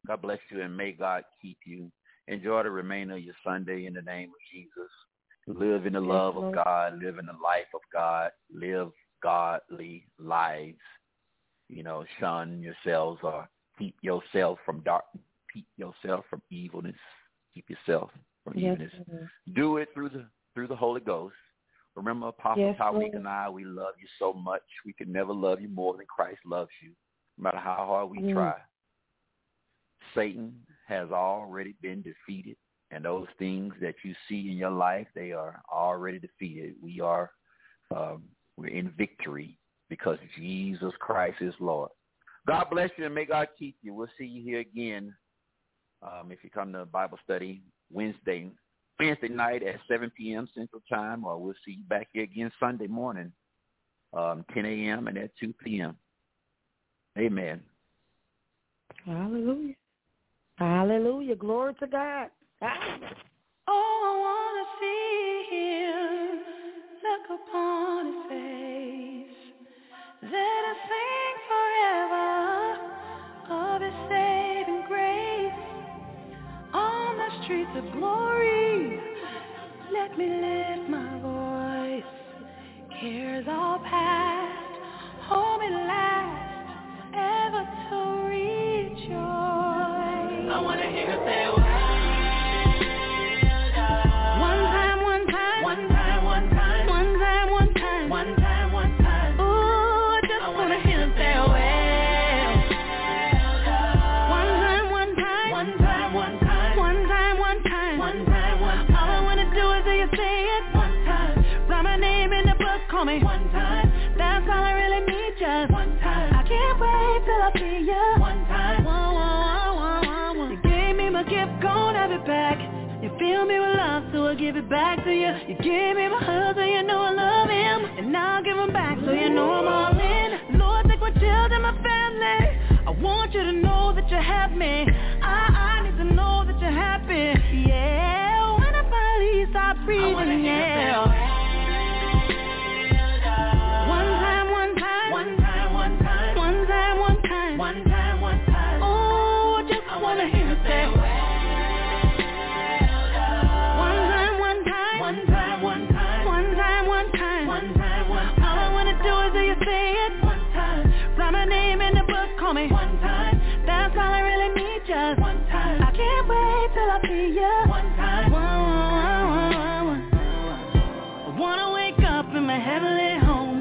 God bless you, and may God keep you. Enjoy the remainder of your Sunday in the name of Jesus. Live in the love of God. Live in the life of God. Live godly lives. You know, shun yourselves or keep yourself from dark. Keep yourself from evilness. Keep yourself from yes, evilness. Lord. Do it through the through the Holy Ghost. Remember, Apostle yes, Tawnik and I, we love you so much. We can never love you more than Christ loves you, no matter how hard we mm. try. Satan has already been defeated, and those things that you see in your life, they are already defeated. We are um, we're in victory because Jesus Christ is Lord. God bless you, and may God keep you. We'll see you here again um, if you come to Bible study Wednesday Wednesday night at seven p.m. Central Time, or we'll see you back here again Sunday morning, um, ten a.m. and at two p.m. Amen. Hallelujah. Hallelujah. Glory to God. Oh, I want to see him look upon his face. Let us sing forever of his saving grace. On the streets of glory, let me lift my voice. Cares all past, home at last, ever to rejoice. I want to hear her say, well, one time, one time, one time, one time, one time, one time, one time, one time. Ooh, I just want to hear her say, well, one time, one time, one time, one time, one time, one time, one time, one time. All I want to do is hear you say it one time. Write my name in the book, call me one time. That's all I really need, just one time. I can't wait till I see you one time. Whoa, whoa, whoa, whoa, whoa. You gave me my gift, gon' have it back. You fill me with love, so I give it back to you. You gave me my husband, you know I love him. And now I'll give him back, so you know I'm all in. Lord, take my children, my family. I want you to know that you have me. I, I need to know that you're happy. Yeah, when I finally stop breathing, yeah. One time, one time, one time, one time, one time, one time, one time, one time. Oh, I just wanna hear you say, one time, one time, one time, one time, one time, one time, one time, one time. All I wanna do is hear you say it one time. Write my name in the book, call me one time. That's all I really need, just one time. I can't wait till I see you one time. One, one, one, one, one. I wanna wake up in my heavenly home.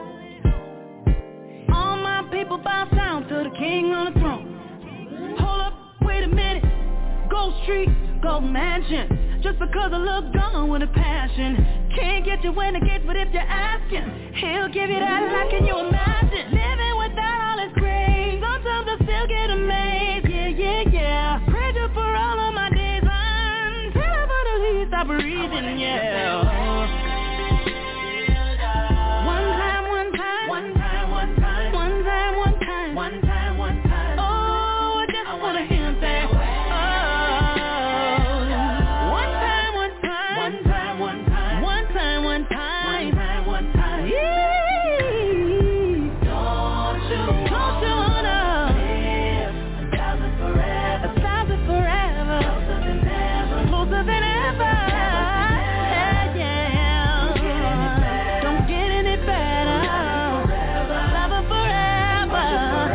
All my people bow down to the King on the throne. Hold up, wait a minute. Gold Street, Gold Mansion. Just because I look gone with a passion. Can't get you in the gates, but if you're asking, he'll give you that life, can you imagine? Living without all his grace. Sometimes I still get amazed, yeah, yeah, yeah. Praise you for all of my days until I finally stop breathing, yeah. One time, one time. Oh, I just wanna hear him say, oh. One time, one time. One time, one time. One time, one time. One time, one time. Yeah. Don't you, don't you wanna live a thousand forever, a thousand forever, closer than ever, closer than ever. Yeah, yeah. Don't get any better. Love her forever.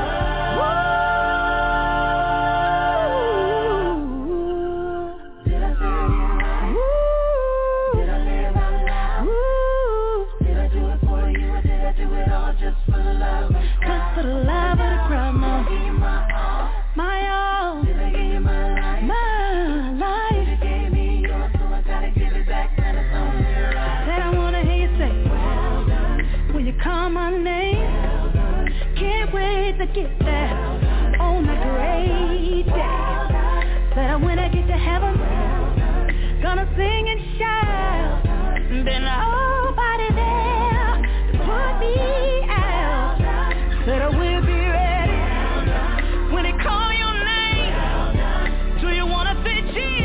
To get there on a great day. Said when I get to heaven, gonna sing and shout. Then nobody there to put me out. Said I will be ready when they call your name. Do you wanna say Jesus?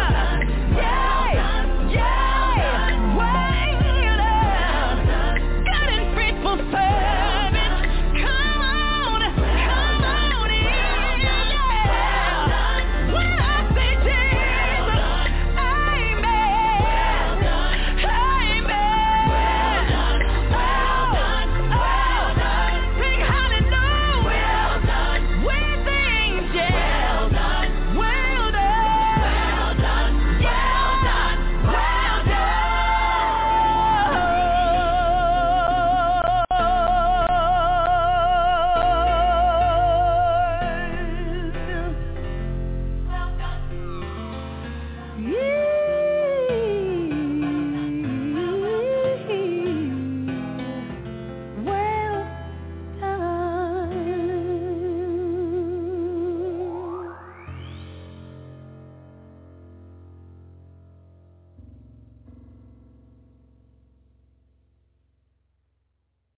Yeah, yeah, wait, God and faithful servant. Come on, come on. You